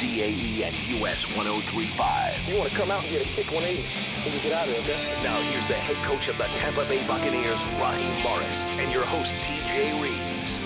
WDAE and US 103.5. You want to come out and get a kick 180 when you get out of there, okay? Now here's the head coach of the Tampa Bay Buccaneers, Raheem Morris, and your host, TJ Reeves.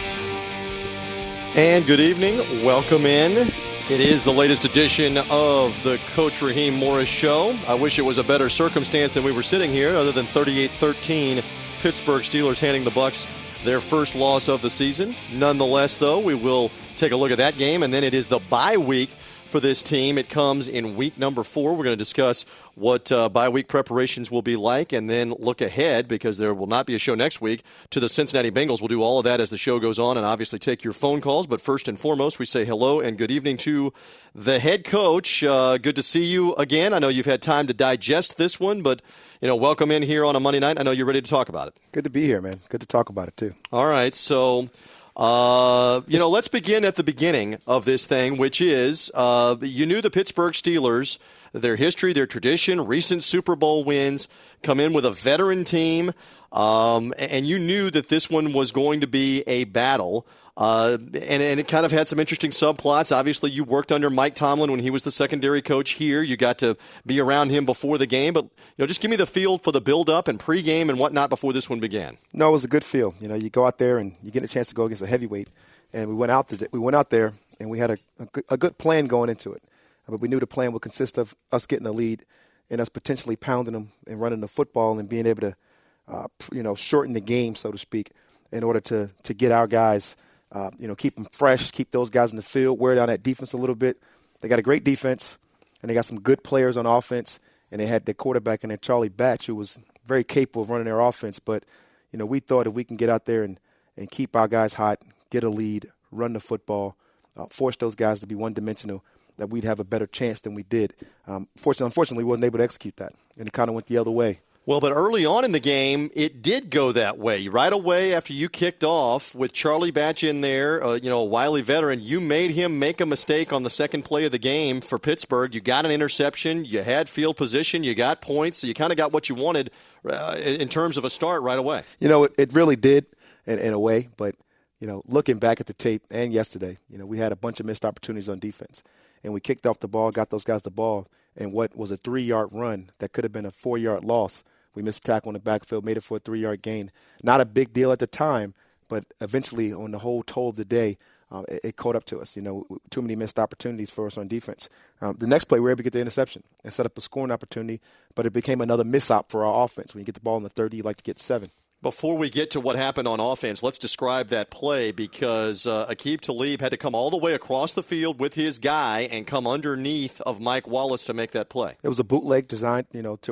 And good evening. Welcome in. It is the latest edition of the Coach Raheem Morris Show. I wish it was a better circumstance than we were sitting here, other than 38-13, Pittsburgh Steelers handing the Bucs their first loss of the season. Nonetheless, though, we will take a look at that game, and then it is the bye week for this team. It comes in week number 4. We're going to discuss what bye week preparations will be like, and then look ahead, because there will not be a show next week, to the Cincinnati Bengals. We'll do all of that as the show goes on, and obviously take your phone calls. But first and foremost, we say hello and good evening to the head coach. Good to see you again. I know you've had time to digest this one, but welcome in here on a Monday night. I know you're ready to talk about it. Good to be here, man. Good to talk about it too. All right, so let's begin at the beginning of this thing, which is you knew the Pittsburgh Steelers, their history, their tradition, recent Super Bowl wins, come in with a veteran team, and you knew that this one was going to be a battle. And it kind of had some interesting subplots. Obviously, you worked under Mike Tomlin when he was the secondary coach here. You got to be around him before the game. But just give me the feel for the build-up and pregame and whatnot before this one began. No, it was a good feel. You go out there and you get a chance to go against a heavyweight. And we went out there and we had a good plan going into it. But we knew the plan would consist of us getting the lead and us potentially pounding them and running the football and being able to, shorten the game, so to speak, in order to get our guys. Keep them fresh, keep those guys in the field, wear down that defense a little bit. They got a great defense, and they got some good players on offense, and they had their quarterback in there, Charlie Batch, who was very capable of running their offense. But, we thought if we can get out there and keep our guys hot, get a lead, run the football, force those guys to be one-dimensional, that we'd have a better chance than we did. Unfortunately, we wasn't able to execute that, and it kind of went the other way. Well, but early on in the game, it did go that way. Right away after you kicked off with Charlie Batch in there, a wily veteran, you made him make a mistake on the second play of the game for Pittsburgh. You got an interception. You had field position. You got points. So you kind of got what you wanted in terms of a start right away. It really did in a way. But, looking back at the tape and yesterday, we had a bunch of missed opportunities on defense. And we kicked off the ball, got those guys the ball, and what was a 3-yard run that could have been a 4-yard loss. We missed a tackle on the backfield, made it for a 3-yard gain. Not a big deal at the time, but eventually on the whole toll of the day, it caught up to us. Too many missed opportunities for us on defense. The next play, we were able to get the interception and set up a scoring opportunity, but it became another miss-op for our offense. When you get the ball in the 30, you like to get 7. Before we get to what happened on offense, let's describe that play, because Aqib Talib had to come all the way across the field with his guy and come underneath of Mike Wallace to make that play. It was a bootleg designed,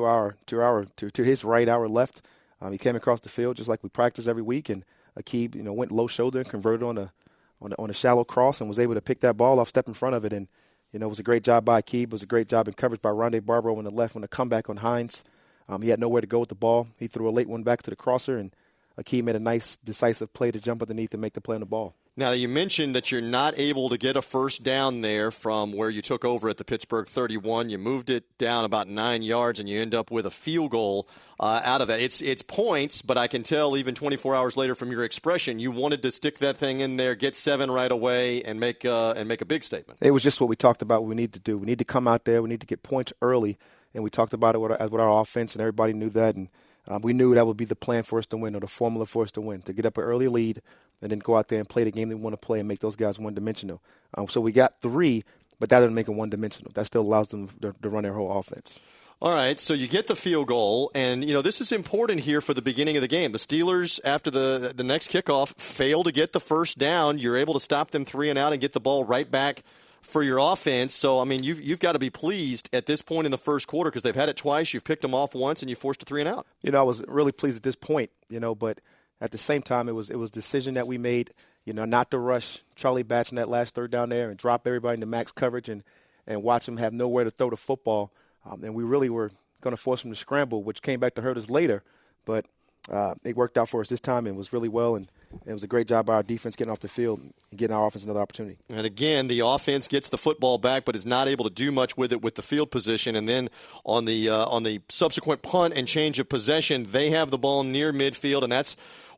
to his right, our left. He came across the field just like we practice every week, and Aqib, went low shoulder and converted on a shallow cross and was able to pick that ball off, step in front of it, and it was a great job by Aqib. It was a great job in coverage by Rondé Barbaro on the left on the comeback on Hines. He had nowhere to go with the ball. He threw a late one back to the crosser, and Aqib made a nice, decisive play to jump underneath and make the play on the ball. Now, you mentioned that you're not able to get a first down there from where you took over at the Pittsburgh 31. You moved it down about 9 yards, and you end up with a field goal out of that. It's points, but I can tell even 24 hours later from your expression, you wanted to stick that thing in there, get 7 right away, and make a big statement. It was just what we talked about we need to do. We need to come out there. We need to get points early. And we talked about it with our offense, and everybody knew that. And we knew that would be the plan for us to win, or the formula for us to win, to get up an early lead and then go out there and play the game they want to play and make those guys one-dimensional. So we got 3, but that doesn't make them one-dimensional. That still allows them to run their whole offense. All right, so you get the field goal, and, this is important here for the beginning of the game. The Steelers, after the next kickoff, fail to get the first down. You're able to stop them 3 and out and get the ball right back for your offense. So, you've got to be pleased at this point in the first quarter, because they've had it twice. You've picked them off once, and you forced a 3 and out. I was really pleased at this point, but at the same time, it was a decision that we made, not to rush Charlie Batch in that last third down there and drop everybody into max coverage and watch him have nowhere to throw the football. And we really were going to force him to scramble, which came back to hurt us later. But it worked out for us this time and was really well. And it was a great job by our defense getting off the field and getting our offense another opportunity. And again, the offense gets the football back, but is not able to do much with it with the field position. And then on the subsequent punt and change of possession, they have the ball near midfield, and that's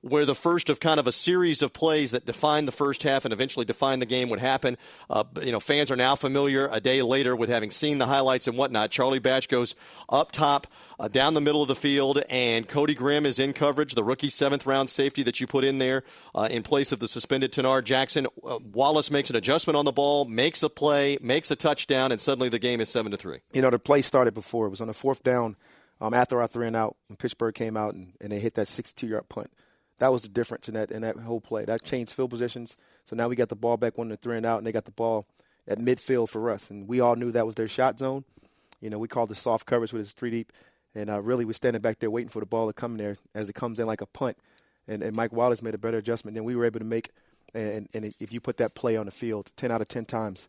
where the first of kind of a series of plays that define the first half and eventually define the game would happen. Fans are now familiar a day later with having seen the highlights and whatnot. Charlie Batch goes up top, down the middle of the field, and Cody Grimm is in coverage, the rookie 7th-round safety that you put in there in place of the suspended Tenard Jackson. Wallace makes an adjustment on the ball, makes a play, makes a touchdown, and suddenly the game is 7-3. The play started before. It was on a 4th down after our 3-and-out when Pittsburgh came out and they hit that 62-yard punt. That was the difference in that whole play. That changed field positions. So now we got the ball back on the 3-and-out, and they got the ball at midfield for us. And we all knew that was their shot zone. We called it soft coverage with his 3 deep. And really, we're standing back there waiting for the ball to come there as it comes in like a punt. And Mike Wallace made a better adjustment than we were able to make. And if you put that play on the field 10 out of 10 times,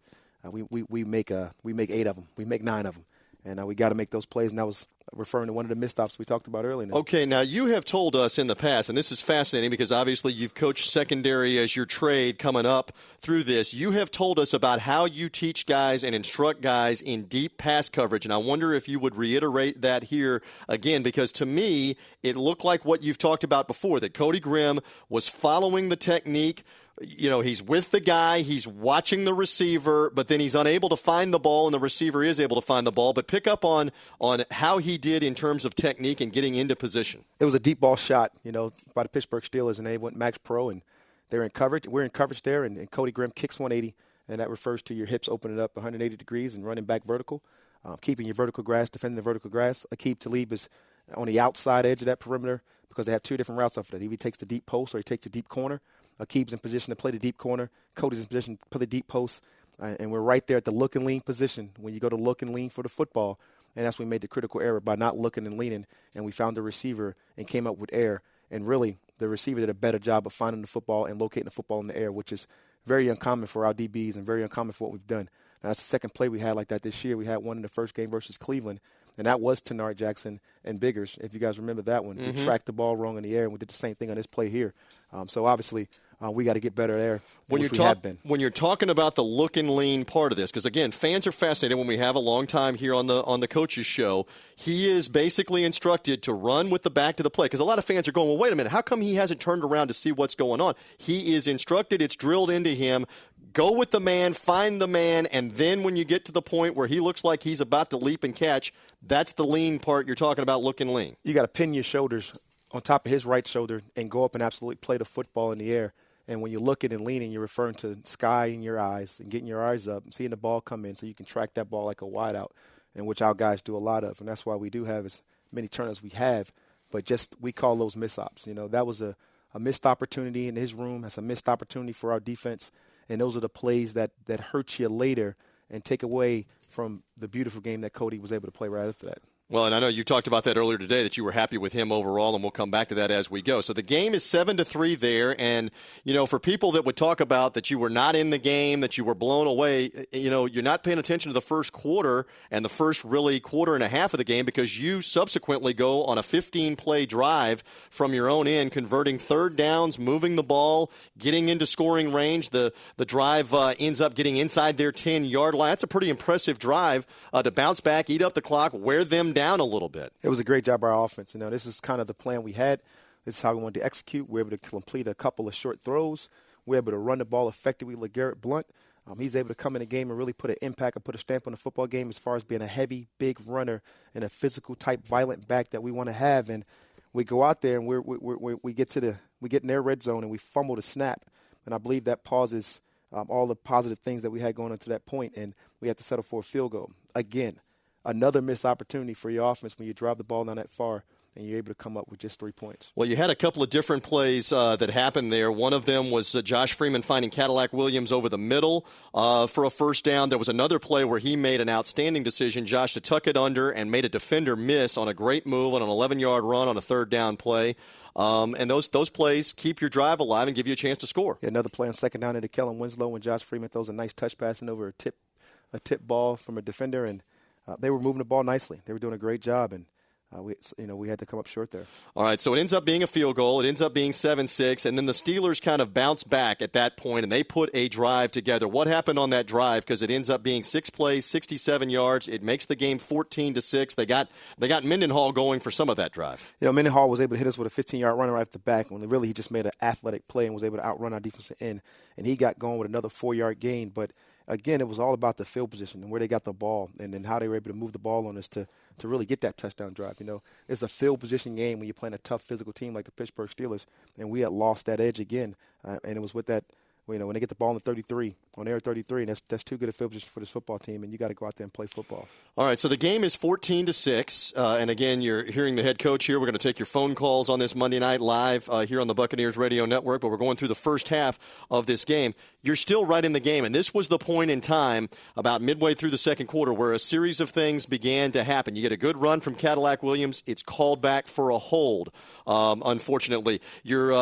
we make 8 of them. We make 9 of them. And we got to make those plays. And that was referring to one of the misstops we talked about earlier. Okay, now you have told us in the past, and this is fascinating because obviously you've coached secondary as your trade coming up through this. You have told us about how you teach guys and instruct guys in deep pass coverage, and I wonder if you would reiterate that here again, because to me, it looked like what you've talked about before, that Cody Grimm was following the technique. He's with the guy, he's watching the receiver, but then he's unable to find the ball, and the receiver is able to find the ball. But pick up on how he did in terms of technique and getting into position. It was a deep ball shot, by the Pittsburgh Steelers, and they went max pro, and they're in coverage. We're in coverage there, and Cody Grimm kicks 180, and that refers to your hips opening up 180 degrees and running back vertical, keeping your vertical grass, defending the vertical grass. Aqib Talib is on the outside edge of that perimeter because they have 2 different routes off of that. Either he takes the deep post or he takes the deep corner. Aqib's in position to play the deep corner. Cody's in position to play the deep post. And we're right there at the look and lean position when you go to look and lean for the football. And that's when we made the critical error by not looking and leaning. And we found the receiver and came up with air. And really, the receiver did a better job of finding the football and locating the football in the air, which is very uncommon for our DBs and very uncommon for what we've done. Now, that's the second play we had like that this year. We had one in the first game versus Cleveland. And that was Tenard Jackson and Biggers, if you guys remember that one. We tracked the ball wrong in the air, and we did the same thing on this play here. So, obviously, we got to get better there, when you're talking about the look and lean part of this, because, again, fans are fascinated when we have a long time here on the Coach's Show. He is basically instructed to run with the back to the play, because a lot of fans are going, well, wait a minute, how come he hasn't turned around to see what's going on? He is instructed. It's drilled into him. Go with the man, find the man, and then when you get to the point where he looks like he's about to leap and catch, that's the lean part you're talking about, look and lean. You got to pin your shoulders on top of his right shoulder and go up and absolutely play the football in the air. And when you're looking and leaning, you're referring to sky in your eyes and getting your eyes up and seeing the ball come in so you can track that ball like a wideout, and which our guys do a lot of. And that's why we do have as many turnovers we have. But just we call those miss-ops. That was a missed opportunity in his room. That's a missed opportunity for our defense. And those are the plays that hurt you later and take away from the beautiful game that Cody was able to play right after that. Well, and I know you talked about that earlier today, that you were happy with him overall, and we'll come back to that as we go. So the game is 7-3 there, and, for people that would talk about that you were not in the game, that you were blown away, you're not paying attention to the first quarter and the first really quarter and a half of the game, because you subsequently go on a 15-play drive from your own end, converting third downs, moving the ball, getting into scoring range. The drive ends up getting inside their 10-yard line. That's a pretty impressive drive to bounce back, eat up the clock, wear them down a little bit. It was a great job by our offense. This is kind of the plan we had. This is how we wanted to execute. We were able to complete a couple of short throws. We were able to run the ball effectively with Garrett Blunt. He's able to come in the game and really put an impact and put a stamp on the football game as far as being a heavy, big runner and a physical type, violent back that we want to have. And we go out there and we get in their red zone and we fumble the snap. And I believe that pauses all the positive things that we had going on to that point, and we had to settle for a field goal. Again, another missed opportunity for your offense when you drive the ball down that far and you're able to come up with just 3 points. Well, you had a couple of different plays that happened there. One of them was Josh Freeman finding Cadillac Williams over the middle for a first down. There was another play where he made an outstanding decision, Josh, to tuck it under and made a defender miss on a great move on an 11-yard run on a third down play. And those plays keep your drive alive and give you a chance to score. Yeah, another play on second down into Kellen Winslow when Josh Freeman throws a nice touch pass in over a tip ball from a defender, and they were moving the ball nicely. They were doing a great job, and we had to come up short there. All right, so it ends up being a field goal. It ends up being 7-6, and then the Steelers kind of bounce back at that point, and they put a drive together. What happened on that drive? Because it ends up being 6 plays, 67 yards. It makes the game 14-6. They got Mendenhall going for some of that drive. Mendenhall was able to hit us with a 15-yard runner right off the back, when really he just made an athletic play and was able to outrun our defensive end, and he got going with another 4-yard gain. But again, it was all about the field position and where they got the ball and then how they were able to move the ball on us to really get that touchdown drive. It's a field position game when you're playing a tough physical team like the Pittsburgh Steelers, and we had lost that edge again. And it was with that, when they get the ball on the 33, on air 33, and that's too good a field position for this football team, and you got to go out there and play football. All right, so the game is 14-6, and again, you're hearing the head coach here. We're going to take your phone calls on this Monday night live here on the Buccaneers Radio Network, but we're going through the first half of this game. You're still right in the game, and this was the point in time about midway through the second quarter where a series of things began to happen. You get a good run from Cadillac Williams. It's called back for a hold. Unfortunately, you're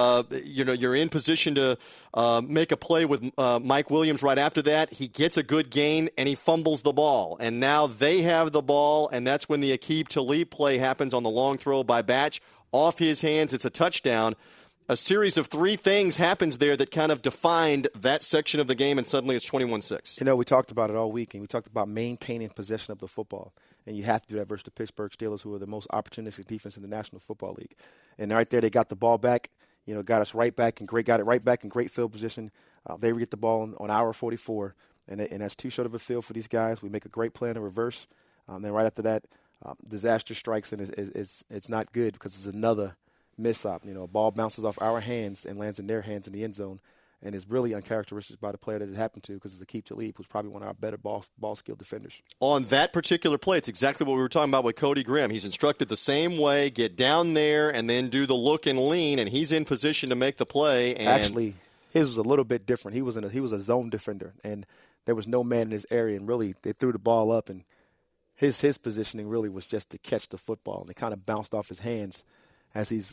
in position to make a play with Mike Williams right after that. He gets a good gain, and he fumbles the ball. And now they have the ball, and that's when the Aqib Talib play happens on the long throw by Batch. Off his hands, it's a touchdown. A series of three things happens there that kind of defined that section of the game, and suddenly it's 21-6. We talked about it all week, and we talked about maintaining possession of the football. And you have to do that versus the Pittsburgh Steelers, who are the most opportunistic defense in the National Football League. And right there, they got the ball back, got us right back, and got it right back in great field position. They get the ball on hour 44, and that's too short of a field for these guys. We make a great play in the reverse. Then right after that, disaster strikes, and it's not good because it's another mishap. A ball bounces off our hands and lands in their hands in the end zone, and it's really uncharacteristic by the player that it happened to, because it's Aqib Talib, who's probably one of our better ball skilled defenders. On that particular play, it's exactly what we were talking about with Cody Grimm. He's instructed the same way: get down there and then do the look and lean, and he's in position to make the play. And actually, his was a little bit different. He was a zone defender, and there was no man in his area, and really they threw the ball up, and his positioning really was just to catch the football, and it kind of bounced off his hands as he's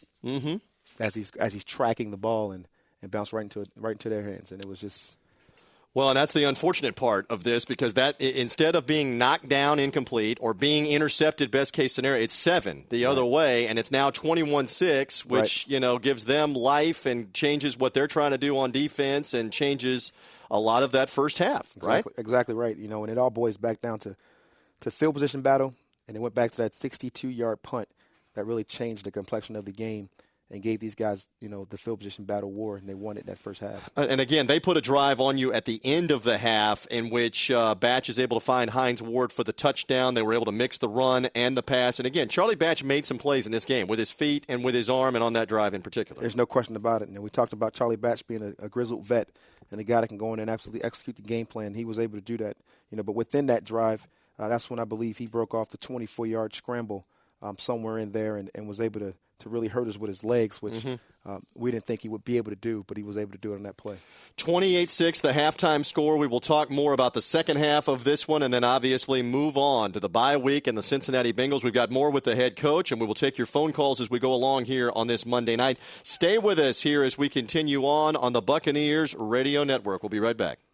tracking the ball and bounced right into their hands, and it was just. Well, and that's the unfortunate part of this, because that instead of being knocked down incomplete or being intercepted, best case scenario, it's 7 the other way, and it's now 21-6, which gives them life and changes what they're trying to do on defense and changes a lot of that first half, right? Exactly right. And it all boils back down to field position battle, and it went back to that 62-yard punt that really changed the complexion of the game and gave these guys, the field position battle war, and they won it that first half. And again, they put a drive on you at the end of the half in which Batch is able to find Hines Ward for the touchdown. They were able to mix the run and the pass. And again, Charlie Batch made some plays in this game with his feet and with his arm, and on that drive in particular. There's no question about it. And we talked about Charlie Batch being a grizzled vet and a guy that can go in and absolutely execute the game plan. He was able to do that. But within that drive, that's when I believe he broke off the 24-yard scramble somewhere in there and was able to really hurt us with his legs, which we didn't think he would be able to do, but he was able to do it on that play. 28-6, the halftime score. We will talk more about the second half of this one and then obviously move on to the bye week and the Cincinnati Bengals. We've got more with the head coach, and we will take your phone calls as we go along here on this Monday night. Stay with us here as we continue on the Buccaneers Radio Network. We'll be right back.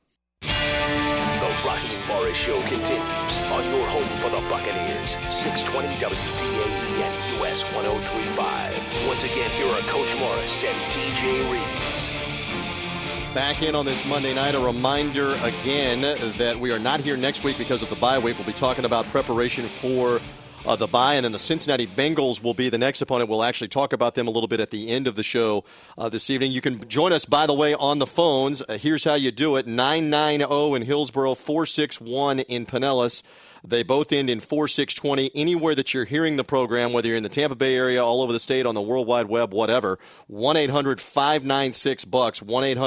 The Raheem Morris Show continues on your home for the Buccaneers, 620 WDAE and US 103.5. Once again, here are Coach Morris and TJ Reeves. Back in on this Monday night. A reminder again that we are not here next week because of the bye week. We'll be talking about preparation for the bye, and then the Cincinnati Bengals will be the next opponent. We'll actually talk about them a little bit at the end of the show this evening. You can join us, by the way, on the phones. Here's how you do it. 990 in Hillsborough, 461 in Pinellas. They both end in 4620. Anywhere that you're hearing the program, whether you're in the Tampa Bay area, all over the state, on the World Wide Web, whatever, 1-800-596-BUCKS,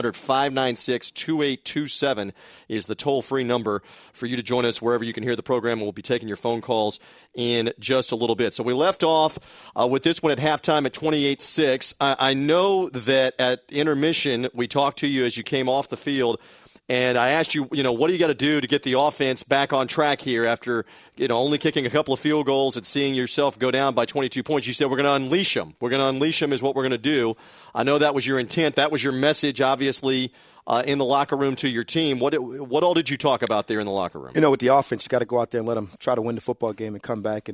1-800-596-2827 is the toll-free number for you to join us wherever you can hear the program. We'll be taking your phone calls in just a little bit. So we left off with this one at halftime at 28-6. I know that at intermission we talked to you as you came off the field, and I asked you, what do you got to do to get the offense back on track here after, only kicking a couple of field goals and seeing yourself go down by 22 points? You said, we're going to unleash them. We're going to unleash them is what we're going to do. I know that was your intent. That was your message, obviously, in the locker room to your team. What all did you talk about there in the locker room? With the offense, you got to go out there and let them try to win the football game and come back and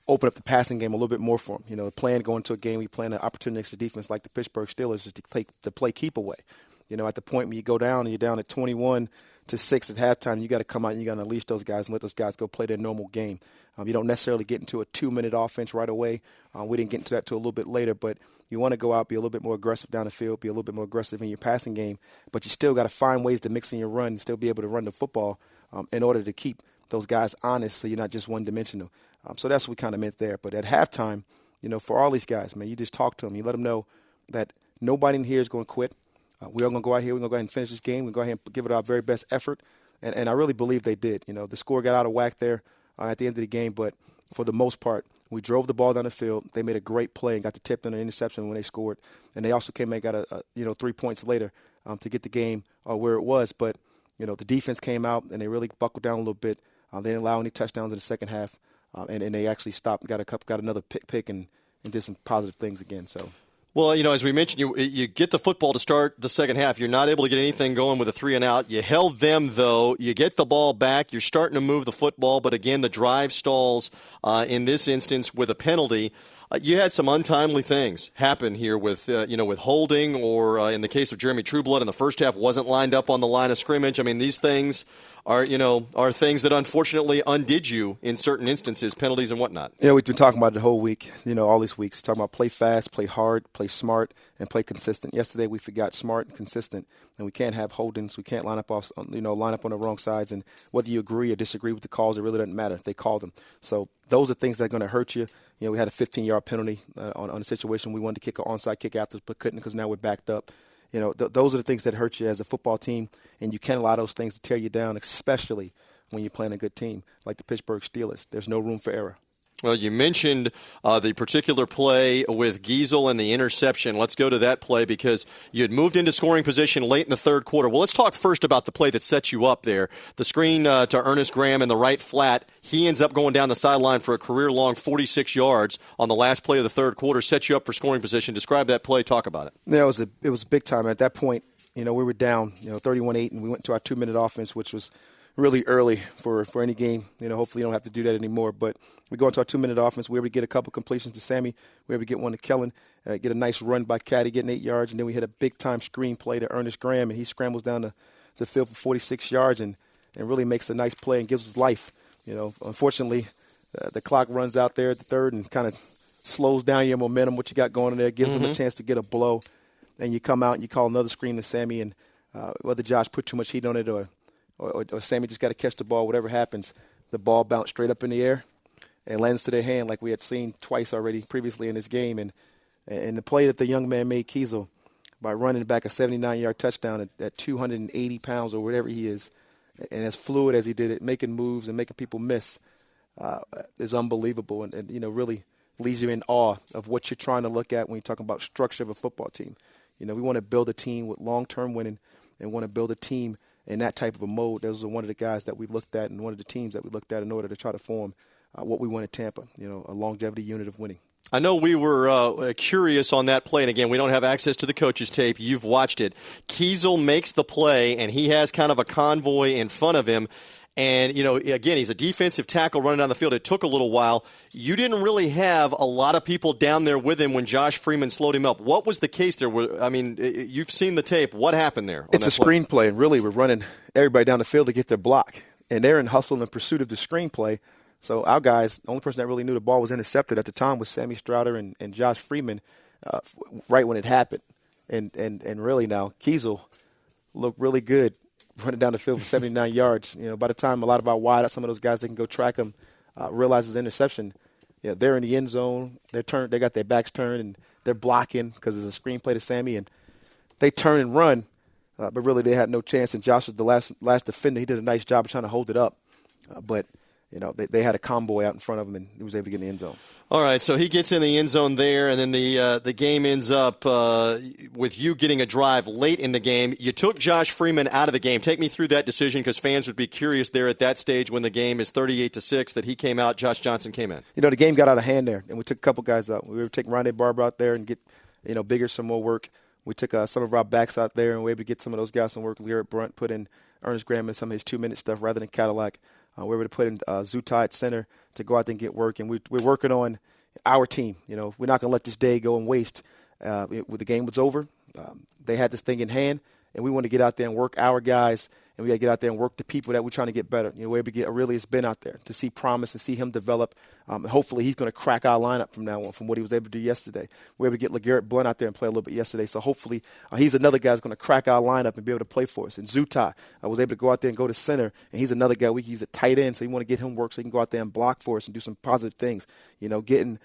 open up the passing game a little bit more for them. The plan going into a game, we play an opportunistic defense like the Pittsburgh Steelers is to play keep away. At the point when you go down and you're down at 21-6 at halftime, you got to come out and you got to unleash those guys and let those guys go play their normal game. You don't necessarily get into a 2-minute offense right away. We didn't get into that till a little bit later, but you want to go out, be a little bit more aggressive down the field, be a little bit more aggressive in your passing game, but you still got to find ways to mix in your run and still be able to run the football in order to keep those guys honest so you're not just one-dimensional. So that's what we kind of meant there. But at halftime, for all these guys, man, you just talk to them. You let them know that nobody in here is going to quit. We're all going to go out here. We're going to go ahead and finish this game. We're going to go ahead and give it our very best effort. And I really believe they did. The score got out of whack there at the end of the game, but for the most part, we drove the ball down the field. They made a great play and got the tip on an interception when they scored. And they also came and got 3 points later to get the game where it was. But, the defense came out and they really buckled down a little bit. They didn't allow any touchdowns in the second half. And they actually stopped, got another pick and did some positive things again. So. Well, as we mentioned, you get the football to start the second half. You're not able to get anything going with a 3-and-out. You held them, though. You get the ball back. You're starting to move the football. But, again, the drive stalls in this instance with a penalty. You had some untimely things happen here with holding or in the case of Jeremy Trueblood in the first half wasn't lined up on the line of scrimmage. I mean, these things are things that unfortunately undid you in certain instances, penalties and whatnot. Yeah, we've been talking about it the whole week, all these weeks. Talking about play fast, play hard, play smart, and play consistent. Yesterday we forgot smart and consistent, and we can't have holdings. We can't line up on the wrong sides. And whether you agree or disagree with the calls, it really doesn't matter. They call them. So those are things that are going to hurt you. We had a 15-yard penalty on a situation we wanted to kick an onside kick after, but couldn't because now we're backed up. Those are the things that hurt you as a football team, and you can't allow those things to tear you down, especially when you're playing a good team like the Pittsburgh Steelers. There's no room for error. Well, you mentioned the particular play with Giesel and the interception. Let's go to that play because you had moved into scoring position late in the third quarter. Well, let's talk first about the play that set you up there. The screen to Ernest Graham in the right flat. He ends up going down the sideline for a career-long 46 yards on the last play of the third quarter. Set you up for scoring position. Describe that play. Talk about it. Yeah, it was big time. At that point, we were down 31-8, and we went to our 2-minute offense, which was really early for any game. Hopefully you don't have to do that anymore. But we go into our 2-minute offense. We were able to get a couple completions to Sammy. We were able to get one to Kellen, get a nice run by Caddy, getting 8 yards. And then we hit a big-time screen play to Ernest Graham, and he scrambles down the field for 46 yards and really makes a nice play and gives us life. Unfortunately, the clock runs out there at the third and kind of slows down your momentum, what you got going in there, gives them a chance to get a blow. And you come out and you call another screen to Sammy, and whether Josh put too much heat on it or Sammy just got to catch the ball, whatever happens, the ball bounced straight up in the air and lands to their hand like we had seen twice already previously in this game. And the play that the young man made, Kiesel, by running back a 79-yard touchdown at 280 pounds or whatever he is, and as fluid as he did it, making moves and making people miss, is unbelievable and really leaves you in awe of what you're trying to look at when you're talking about structure of a football team. We want to build a team with long-term winning and want to build a team in that type of a mode. Those are one of the guys that we looked at and one of the teams that we looked at in order to try to form what we want at Tampa, a longevity unit of winning. I know we were curious on that play, and again, we don't have access to the coach's tape. You've watched it. Kiesel makes the play, and he has kind of a convoy in front of him. And, again, he's a defensive tackle running down the field. It took a little while. You didn't really have a lot of people down there with him when Josh Freeman slowed him up. What was the case there? You've seen the tape. What happened there? It's a screenplay, and really we're running everybody down the field to get their block. And they're in hustle and pursuit of the screenplay. So our guys, the only person that really knew the ball was intercepted at the time was Sammy Strouder and Josh Freeman right when it happened. And really now, Kiesel looked really good running down the field for 79 yards. By the time a lot of our wideouts, some of those guys that can go track him, realize his interception, they're in the end zone. They got their backs turned, and they're blocking because it's a screenplay to Sammy. And they turn and run, but really they had no chance. And Josh was the last defender. He did a nice job of trying to hold it up. But they had a convoy out in front of him, and he was able to get in the end zone. All right, so he gets in the end zone there, and then the game ends up with you getting a drive late in the game. You took Josh Freeman out of the game. Take me through that decision because fans would be curious there at that stage when the game is 38-6 that he came out, Josh Johnson came in. The game got out of hand there, and we took a couple guys out. We were taking Rondé Barber out there and get Bigger some more work. We took some of our backs out there and we were able to get some of those guys some work. Garrett Brunt put in Ernest Graham and some of his 2-minute stuff rather than Cadillac. We're able to put in Zutai at center to go out there and get work, and we're working on our team. You know, we're not going to let this day go and waste. When the game was over, they had this thing in hand, and we want to get out there and work our guys, and we got to get out there and work the people that we're trying to get better. You know, we're able to get Aurelius Ben out there to see promise and see him develop. Hopefully he's going to crack our lineup from now on from what he was able to do yesterday. We're able to get LeGarrette Blount out there and play a little bit yesterday, so hopefully he's another guy that's going to crack our lineup and be able to play for us. And Zutai was able to go out there and go to center, and he's another guy we can use at tight end, so you want to get him work so he can go out there and block for us and do some positive things. You know, getting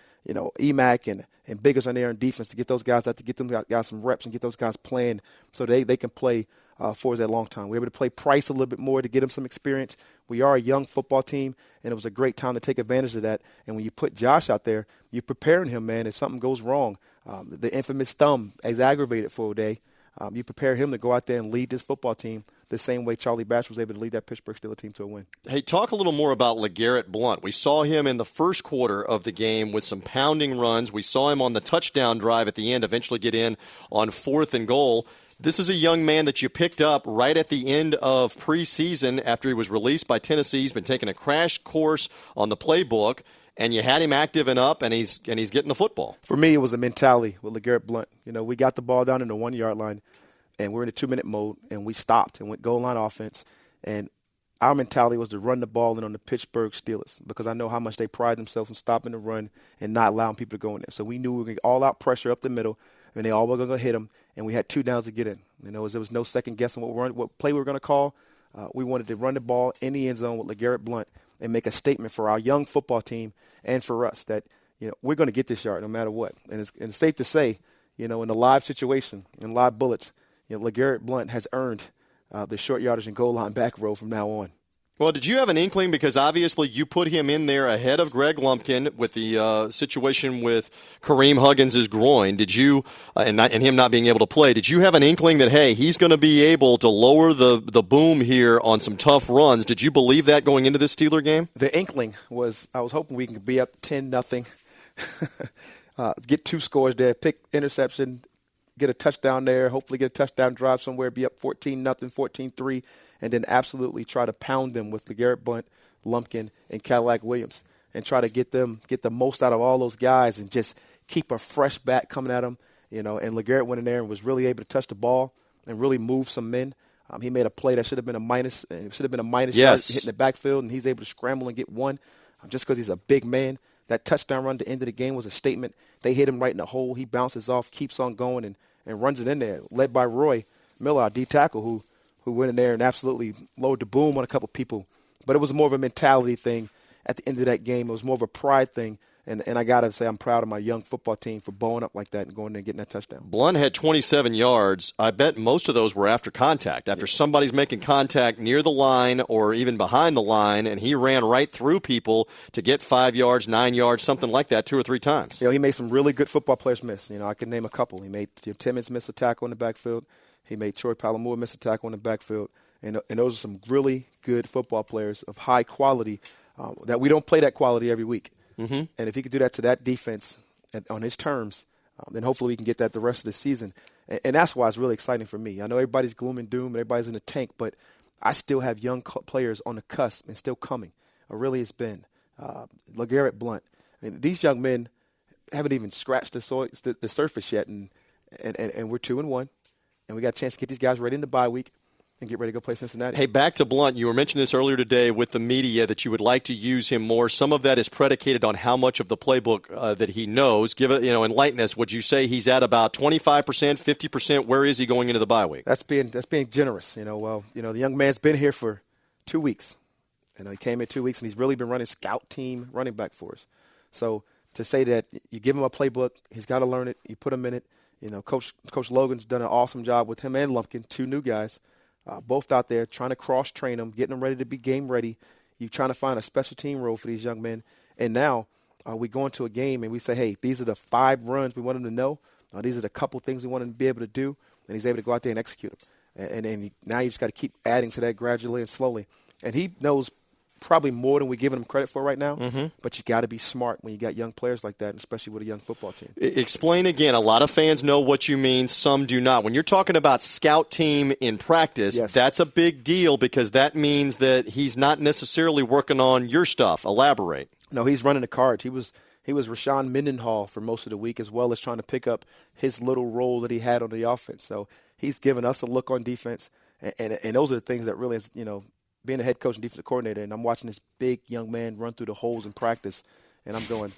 Emac and Biggers on there in defense to get those guys out, to get them guys some reps and get those guys playing so they can play for us that long time. We're able to play Price a little bit more to get him some experience. We are a young football team, and it was a great time to take advantage of that. And when you put Josh out there, you're preparing him, man, if something goes wrong. The infamous thumb is aggravated for a day. You prepare him to go out there and lead this football team the same way Charlie Batch was able to lead that Pittsburgh Steelers team to a win. Hey, talk a little more about LeGarrette Blount. We saw him in the first quarter of the game with some pounding runs. We saw him on the touchdown drive at the end, eventually get in on 4th and goal. This is a young man that you picked up right at the end of preseason after he was released by Tennessee. He's been taking a crash course on the playbook, and you had him active and up, and he's getting the football. For me, it was a mentality with LeGarrette Blount. You know, we got the ball down in the 1-yard line, and we're in a 2-minute mode, and we stopped and went goal line offense. And our mentality was to run the ball in on the Pittsburgh Steelers because I know how much they pride themselves in stopping the run and not allowing people to go in there. So we knew we were going to get all-out pressure up the middle, and they all were going to hit them, and we had 2 downs to get in. You know, there was no second guessing what play we were going to call. We wanted to run the ball in the end zone with LeGarrette Blount and make a statement for our young football team and for us that, you know, we're going to get this yard no matter what. And it's safe to say, you know, in a live situation, in live bullets, you know, LeGarrette Blount has earned the short yardage and goal line back row from now on. Well, did you have an inkling, because obviously you put him in there ahead of Greg Lumpkin with the situation with Kareem Huggins' groin? Did you, and him not being able to play, did you have an inkling that, hey, he's going to be able to lower the boom here on some tough runs? Did you believe that going into this Steeler game? The inkling was I was hoping we can be up 10-0, get 2 scores there, pick interception, get a touchdown there, hopefully get a touchdown drive somewhere, be up 14-0, 14-3, and then absolutely try to pound them with LeGarrette Blount, Lumpkin, and Cadillac Williams and try to get the most out of all those guys and just keep a fresh bat coming at them. You know, and LeGarrette went in there and was really able to touch the ball and really move some men. He made a play that should have been a minus. It should have been a minus yes. yard hitting the backfield, and he's able to scramble and get one just because he's a big man. That touchdown run at the end of the game was a statement. They hit him right in the hole. He bounces off, keeps on going, and runs it in there, led by Roy Miller, our D tackle, who went in there and absolutely lowered the boom on a couple people. But it was more of a mentality thing at the end of that game. It was more of a pride thing. And I got to say I'm proud of my young football team for bowing up like that and going there and getting that touchdown. Blount had 27 yards. I bet most of those were after contact, after somebody's making contact near the line or even behind the line, and he ran right through people to get 5 yards, 9 yards, something like that 2 or 3 times. You know, he made some really good football players miss. You know, I can name a couple. He made Timmons miss a tackle in the backfield. He made Troy Palomore miss a tackle in the backfield. And those are some really good football players of high quality that we don't play that quality every week. Mm-hmm. And if he could do that to that defense on his terms, then hopefully we can get that the rest of the season. And that's why it's really exciting for me. I know everybody's gloom and doom and everybody's in the tank, but I still have young players on the cusp and still coming. Aurelius Ben, LeGarrette Blount. I mean, these young men haven't even scratched the surface yet, and we're 2-1. And we got a chance to get these guys ready in the bye week and get ready to go play Cincinnati. Hey, back to Blount. You were mentioning this earlier today with the media that you would like to use him more. Some of that is predicated on how much of the playbook that he knows. Give it, enlighten us. Would you say he's at about 25%, 50%? Where is he going into the bye week? That's being generous. The young man's been here for 2 weeks. He came in 2 weeks, and he's really been running scout team running back for us. So to say that you give him a playbook, he's got to learn it. You put him in it. Coach Logan's done an awesome job with him and Lumpkin, 2 new guys, both out there trying to cross-train them, getting them ready to be game ready. You're trying to find a special team role for these young men. And now we go into a game and we say, hey, these are the 5 runs we want them to know. These are the couple things we want them to be able to do. And he's able to go out there and execute them. And now you just got to keep adding to that gradually and slowly. And he knows probably more than we're giving them credit for right now. Mm-hmm. But you got to be smart when you got young players like that, especially with a young football team. Explain again. A lot of fans know what you mean. Some do not. When you're talking about scout team in practice, yes. That's a big deal because that means that he's not necessarily working on your stuff. Elaborate. No, he's running the cards. He was Rashawn Mendenhall for most of the week, as well as trying to pick up his little role that he had on the offense. So he's giving us a look on defense, and those are the things that really is, being a head coach and defensive coordinator, and I'm watching this big young man run through the holes in practice, and I'm going,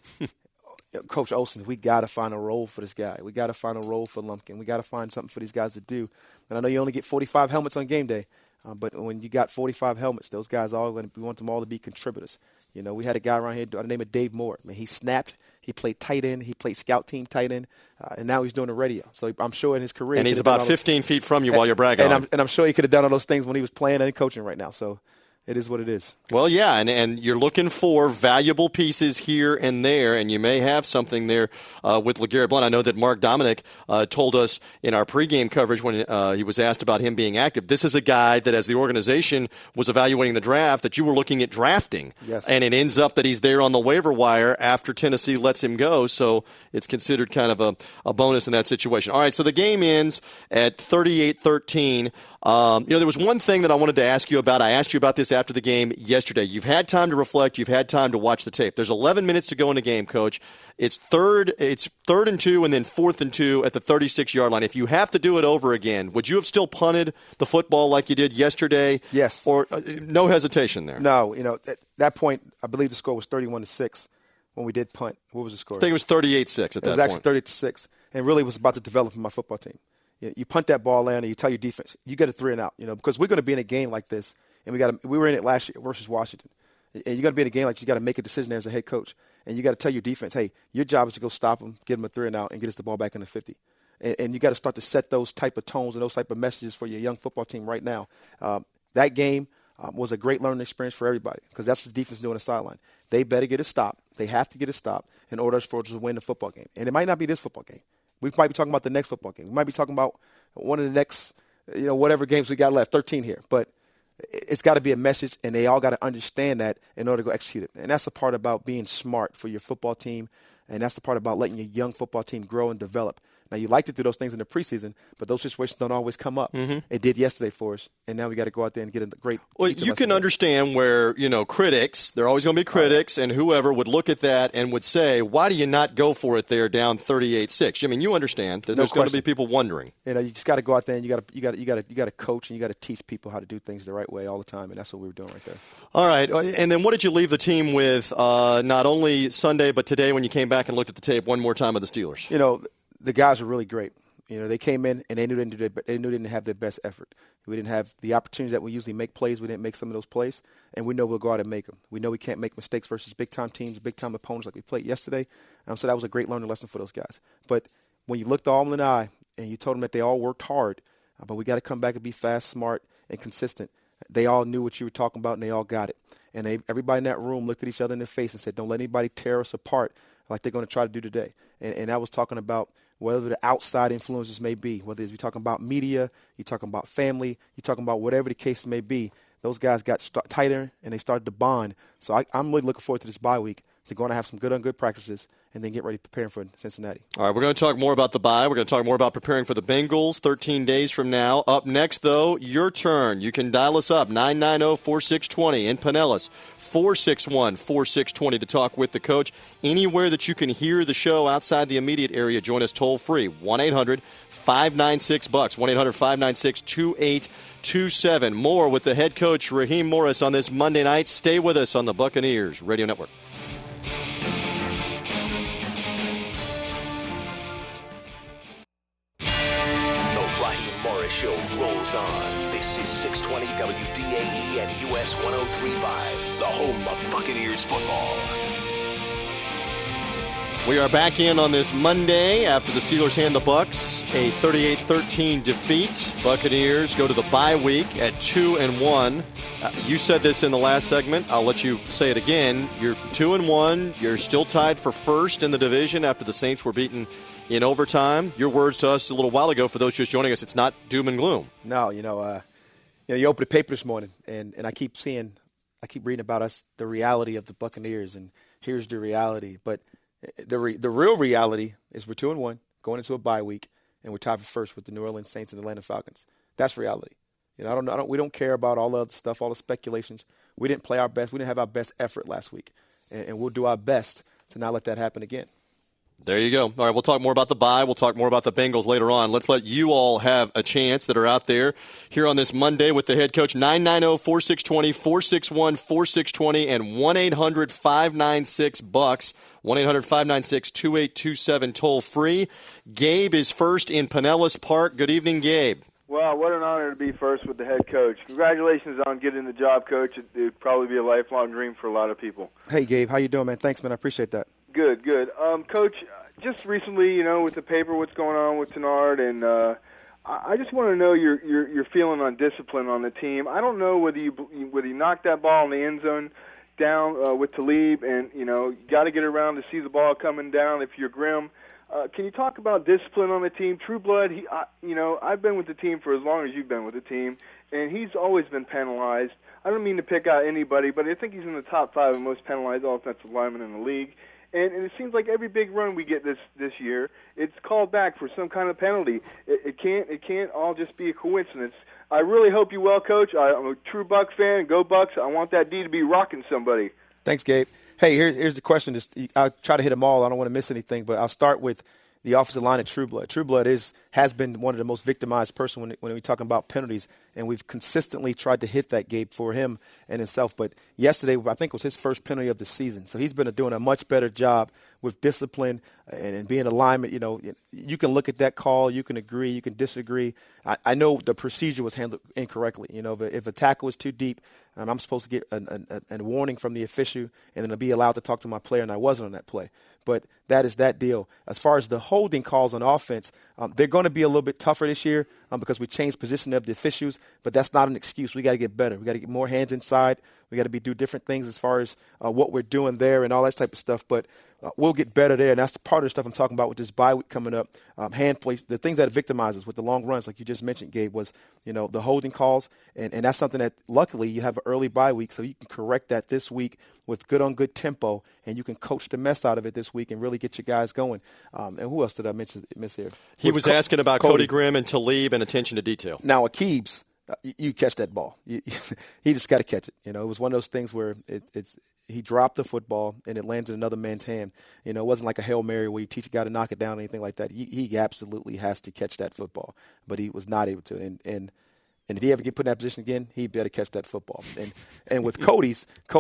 Coach Olsen, we got to find a role for this guy. We got to find a role for Lumpkin. We got to find something for these guys to do. And I know you only get 45 helmets on game day, but when you got 45 helmets, those guys we want them all to be contributors. We had a guy around here by the name of Dave Moore. I mean, he snapped. He played tight end. He played scout team tight end, and now he's doing the radio. So I'm sure in his career, and he's about 15 feet from you while you're bragging. And I'm sure he could have done all those things when he was playing and coaching right now. So it is what it is. Well, yeah, and you're looking for valuable pieces here and there, and you may have something there with LeGarrette Blount. I know that Mark Dominic told us in our pregame coverage when he was asked about him being active, this is a guy that as the organization was evaluating the draft that you were looking at drafting. Yes. And it ends up that he's there on the waiver wire after Tennessee lets him go, so it's considered kind of a bonus in that situation. All right, so the game ends at 38-13. There was one thing that I wanted to ask you about. I asked you about this after the game yesterday. You've had time to reflect. You've had time to watch the tape. There's 11 minutes to go in the game, Coach. It's third and 2, and then 4th and 2 at the 36-yard line. If you have to do it over again, would you have still punted the football like you did yesterday? Yes. Or no hesitation there? No. At that point, I believe the score was 31-6 when we did punt. What was the score? I think it was 38-6 at that point. It was actually 38-6, and really was about to develop in my football team. You punt that ball in, and you tell your defense, you get a 3 and out, because we're going to be in a game like this, and we were in it last year versus Washington. And you're going to be in a game like you got to make a decision there as a head coach, and you got to tell your defense, hey, your job is to go stop them, get them a 3 and out, and get us the ball back in the 50. And you got to start to set those type of tones and those type of messages for your young football team right now. That game was a great learning experience for everybody because that's what the defense doing on the sideline. They better get a stop. They have to get a stop in order for us to win the football game. And it might not be this football game. We might be talking about the next football game. We might be talking about one of the next, whatever games we got left, 13 here. But it's got to be a message, and they all got to understand that in order to go execute it. And that's the part about being smart for your football team, and that's the part about letting your young football team grow and develop. Now, you like to do those things in the preseason, but those situations don't always come up. Mm-hmm. It did yesterday for us, and now we got to go out there and get a great. Well, you can understand where, critics, there are always going to be critics, and whoever would look at that and would say, why do you not go for it there down 38-6? I mean, you understand that there's going to be people wondering. You just got to go out there and you got to coach and you got to teach people how to do things the right way all the time, and that's what we were doing right there. All right, and then what did you leave the team with not only Sunday but today when you came back and looked at the tape one more time of the Steelers? The guys are really great. They came in and they knew they didn't have their best effort. We didn't have the opportunities that we usually make plays. We didn't make some of those plays, and we know we'll go out and make them. We know we can't make mistakes versus big-time teams, big-time opponents like we played yesterday. So that was a great learning lesson for those guys. But when you looked all in the eye and you told them that they all worked hard, but we got to come back and be fast, smart, and consistent, they all knew what you were talking about, and they all got it. And everybody in that room looked at each other in the face and said, don't let anybody tear us apart like they're going to try to do today. And I was talking about whether the outside influences may be, whether you're talking about media, you're talking about family, you're talking about whatever the case may be, those guys got tighter and they started to bond. So I'm really looking forward to this bye week. They're going to have some good practices and then get ready preparing for Cincinnati. All right, we're going to talk more about the bye. We're going to talk more about preparing for the Bengals 13 days from now. Up next, though, your turn. You can dial us up, 990-4620 in Pinellas, 461-4620 to talk with the coach. Anywhere that you can hear the show outside the immediate area, join us toll-free, 1-800-596-BUCKS, 1-800-596-2827. More with the head coach, Raheem Morris, on this Monday night. Stay with us on the Buccaneers Radio Network. Show rolls on. This is 620 WDAE and US 103.5, the home of Buccaneers football. We are back in on this Monday after the Steelers hand the Bucs a 38-13 defeat. Buccaneers go to the bye week at 2-1. You said this in the last segment. I'll let you say it again. You're 2-1. You're still tied for first in the division after the Saints were beaten in overtime. Your words to us a little while ago, for those just joining us, it's not doom and gloom. No, you open the paper this morning, and I keep seeing I keep reading about us, the reality of the Buccaneers, and here's the reality. But the real reality is we're 2-1 going into a bye week, and we're tied for first with the New Orleans Saints and Atlanta Falcons. That's reality. You know, we don't care about all the other stuff, all the speculations. We didn't play our best. We didn't have our best effort last week, and we'll do our best to not let that happen again. There you go. All right, we'll talk more about the bye. We'll talk more about the Bengals later on. Let's let you all have a chance that are out there here on this Monday with the head coach. 990-4620, 461-4620, and 1-800-596-BUCKS. 1-800-596-2827 toll free. Gabe is first in Pinellas Park. Good evening, Gabe. Well, what an honor to be first with the head coach. Congratulations on getting the job, Coach. It would probably be a lifelong dream for a lot of people. Hey, Gabe, how you doing, man? Thanks, man. I appreciate that. Good. Coach, just recently, with the paper, what's going on with Tenard, and I just want to know your feeling on discipline on the team. I don't know whether you knocked that ball in the end zone down with Talib, and you got to get around to see the ball coming down if you're Grimm. Can you talk about discipline on the team? True Blood, I've been with the team for as long as you've been with the team, and he's always been penalized. I don't mean to pick out anybody, but I think he's in the top 5 of most penalized offensive linemen in the league. And it seems like every big run we get this year, it's called back for some kind of penalty. It can't all just be a coincidence. I really hope you well, Coach. I'm a true Buck fan. Go Bucks. I want that D to be rocking somebody. Thanks, Gabe. Hey, here's the question. I'll try to hit them all. I don't want to miss anything, but I'll start with the offensive line at True Blood. True Blood has been one of the most victimized person when we're talking about penalties, and we've consistently tried to hit that, Gabe, for him and himself. But yesterday, I think, was his first penalty of the season. So he's been doing a much better job with discipline and being alignment. You can look at that call, you can agree, you can disagree. I know the procedure was handled incorrectly. If a tackle is too deep, I'm supposed to get a warning from the official and then be allowed to talk to my player, and I wasn't on that play. But that is that deal. As far as the holding calls on offense, they're going to be a little bit tougher this year because we changed position of the officials, but that's not an excuse. We got to get better. We got to get more hands inside. We got to do different things as far as what we're doing there and all that type of stuff. But we'll get better there, and that's part of the stuff I'm talking about with this bye week coming up. Hand plays, the things that victimize us with the long runs, like you just mentioned, Gabe, was the holding calls, and that's something that luckily you have an early bye week, so you can correct that this week with good tempo, and you can coach the mess out of it this week and really get your guys going. And who else did I miss here? He was asking about Cody Grimm and Talib and attention to detail. Now, Aqib's, you catch that ball. He just got to catch it. It was one of those things where he dropped the football and it lands in another man's hand. It wasn't like a Hail Mary where you teach a guy to knock it down or anything like that. He absolutely has to catch that football, but he was not able to. And if he ever get put in that position again, he better catch that football. And with Cody,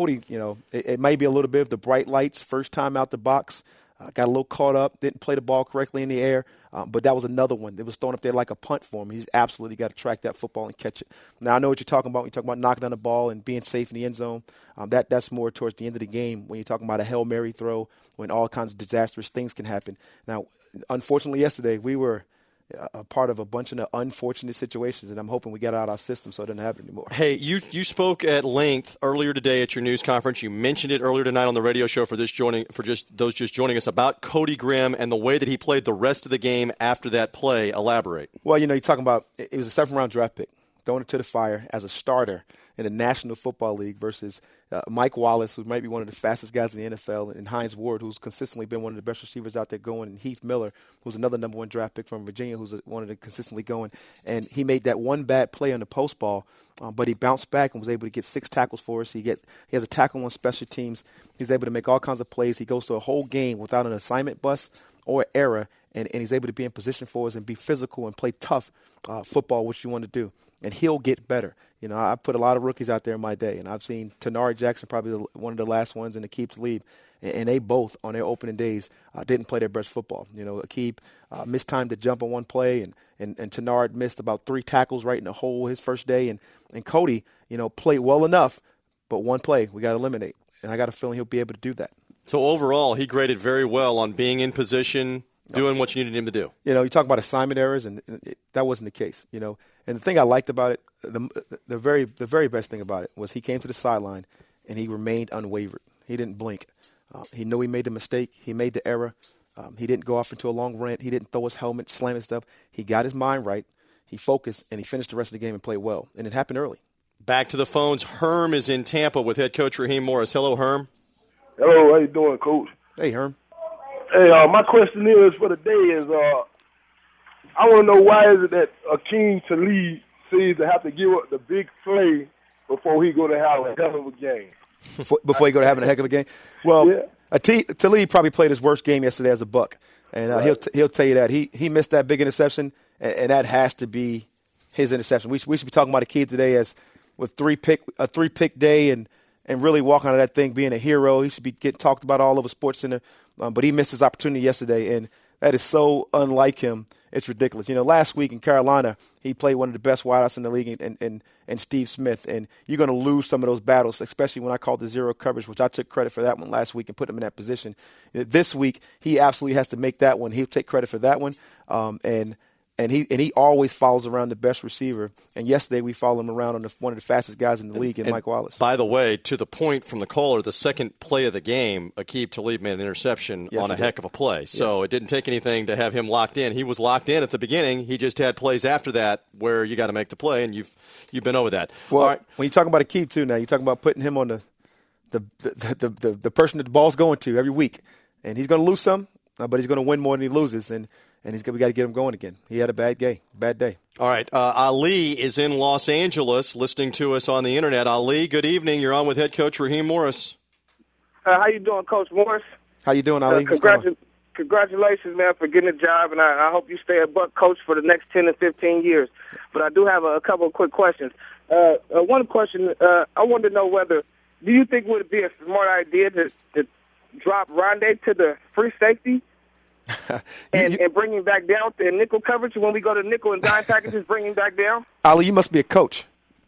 it might be a little bit of the bright lights, first time out the box. Got a little caught up, didn't play the ball correctly in the air, but that was another one. It was thrown up there like a punt for him. He's absolutely got to track that football and catch it. Now, I know what you're talking about when you talk about knocking down the ball and being safe in the end zone. That's more towards the end of the game when you're talking about a Hail Mary throw, when all kinds of disastrous things can happen. Now, unfortunately, yesterday we were a part of a bunch of unfortunate situations, and I'm hoping we get out of our system so it doesn't happen anymore. Hey, you spoke at length earlier today at your news conference. You mentioned it earlier tonight on the radio show for those just joining us about Cody Grimm and the way that he played the rest of the game after that play. Elaborate. Well, you're talking about it was a 7th-round draft pick, throwing it to the fire as a starter in the National Football League versus Mike Wallace, who might be one of the fastest guys in the NFL, and Hines Ward, who's consistently been one of the best receivers out there going, and Heath Miller, who's another number 1 draft pick from Virginia, who's one of the consistently going. And he made that one bad play on the post ball, but he bounced back and was able to get 6 tackles for us. He has a tackle on special teams. He's able to make all kinds of plays. He goes through a whole game without an assignment bust or error, and he's able to be in position for us and be physical and play tough football, which you want to do. And he'll get better. I put a lot of rookies out there in my day, and I've seen Tenard Jackson, probably one of the last ones, and Aqib Talib, and they both, on their opening days, didn't play their best football. Aqib missed time to jump on one play, and Tenard missed about 3 tackles right in the hole his first day, and Cody, played well enough, but one play we got to eliminate, and I got a feeling he'll be able to do that. So overall, he graded very well on being in position, doing what you needed him to do. You talk about assignment errors, and that wasn't the case. And the thing I liked about it, the very best thing about it was he came to the sideline and he remained unwavered. He didn't blink. He knew he made the mistake. He made the error. He didn't go off into a long rant. He didn't throw his helmet, slam his stuff. He got his mind right. He focused, and he finished the rest of the game and played well. And it happened early. Back to the phones. Herm is in Tampa with head coach Raheem Morris. Hello, Herm. Hello, how you doing, Coach? Hey, Herm. Hey, my question is for the day is, I want to know why is it that Akeem Talib seems to have to give up the big play before he go to have a hell of a game? Before he go to having a heck of a game? Well, Yeah. Talib probably played his worst game yesterday as a Buck, and he'll tell you that. He missed that big interception, and that has to be his interception. We should be talking about Akeem today as with a three-pick day and really walking out of that thing being a hero. He should be getting talked about all over SportsCenter, but he missed his opportunity yesterday, and that is so unlike him. It's ridiculous. You know, last week in Carolina, he played one of the best wideouts in the league, and Steve Smith. And you're going to lose some of those battles, especially when I called the zero coverage, which I took credit for that one last week and put him in that position. This week, he absolutely has to make that one. He'll take credit for that one. And he always follows around the best receiver. And yesterday we followed him around on one of the fastest guys in the league, in Mike Wallace. By the way, to the point from the caller, the second play of the game, Akeem Talib made an interception on a heck of a play. So It didn't take anything to have him locked in. He was locked in at the beginning. He just had plays after that where you got to make the play, and you've been over that. Well, all right. When you talk about Akeem too, now you're talking about putting him on the person that the ball's going to every week, and he's going to lose some, but he's going to win more than he loses, and we got to get him going again. He had a bad day. All right. Ali is in Los Angeles listening to us on the Internet. Ali, good evening. You're on with head coach Raheem Morris. How you doing, Coach Morris? How you doing, Ali? Congratulations, man, for getting the job, and I hope you stay a Buck coach for the next 10 to 15 years. But I do have a couple of quick questions. One question, I wanted to know whether, do you think would it be a smart idea to drop Rondé to the free safety? and bring him back down to nickel coverage when we go to nickel and dime packages, bring him back down? Ali, you must be a coach.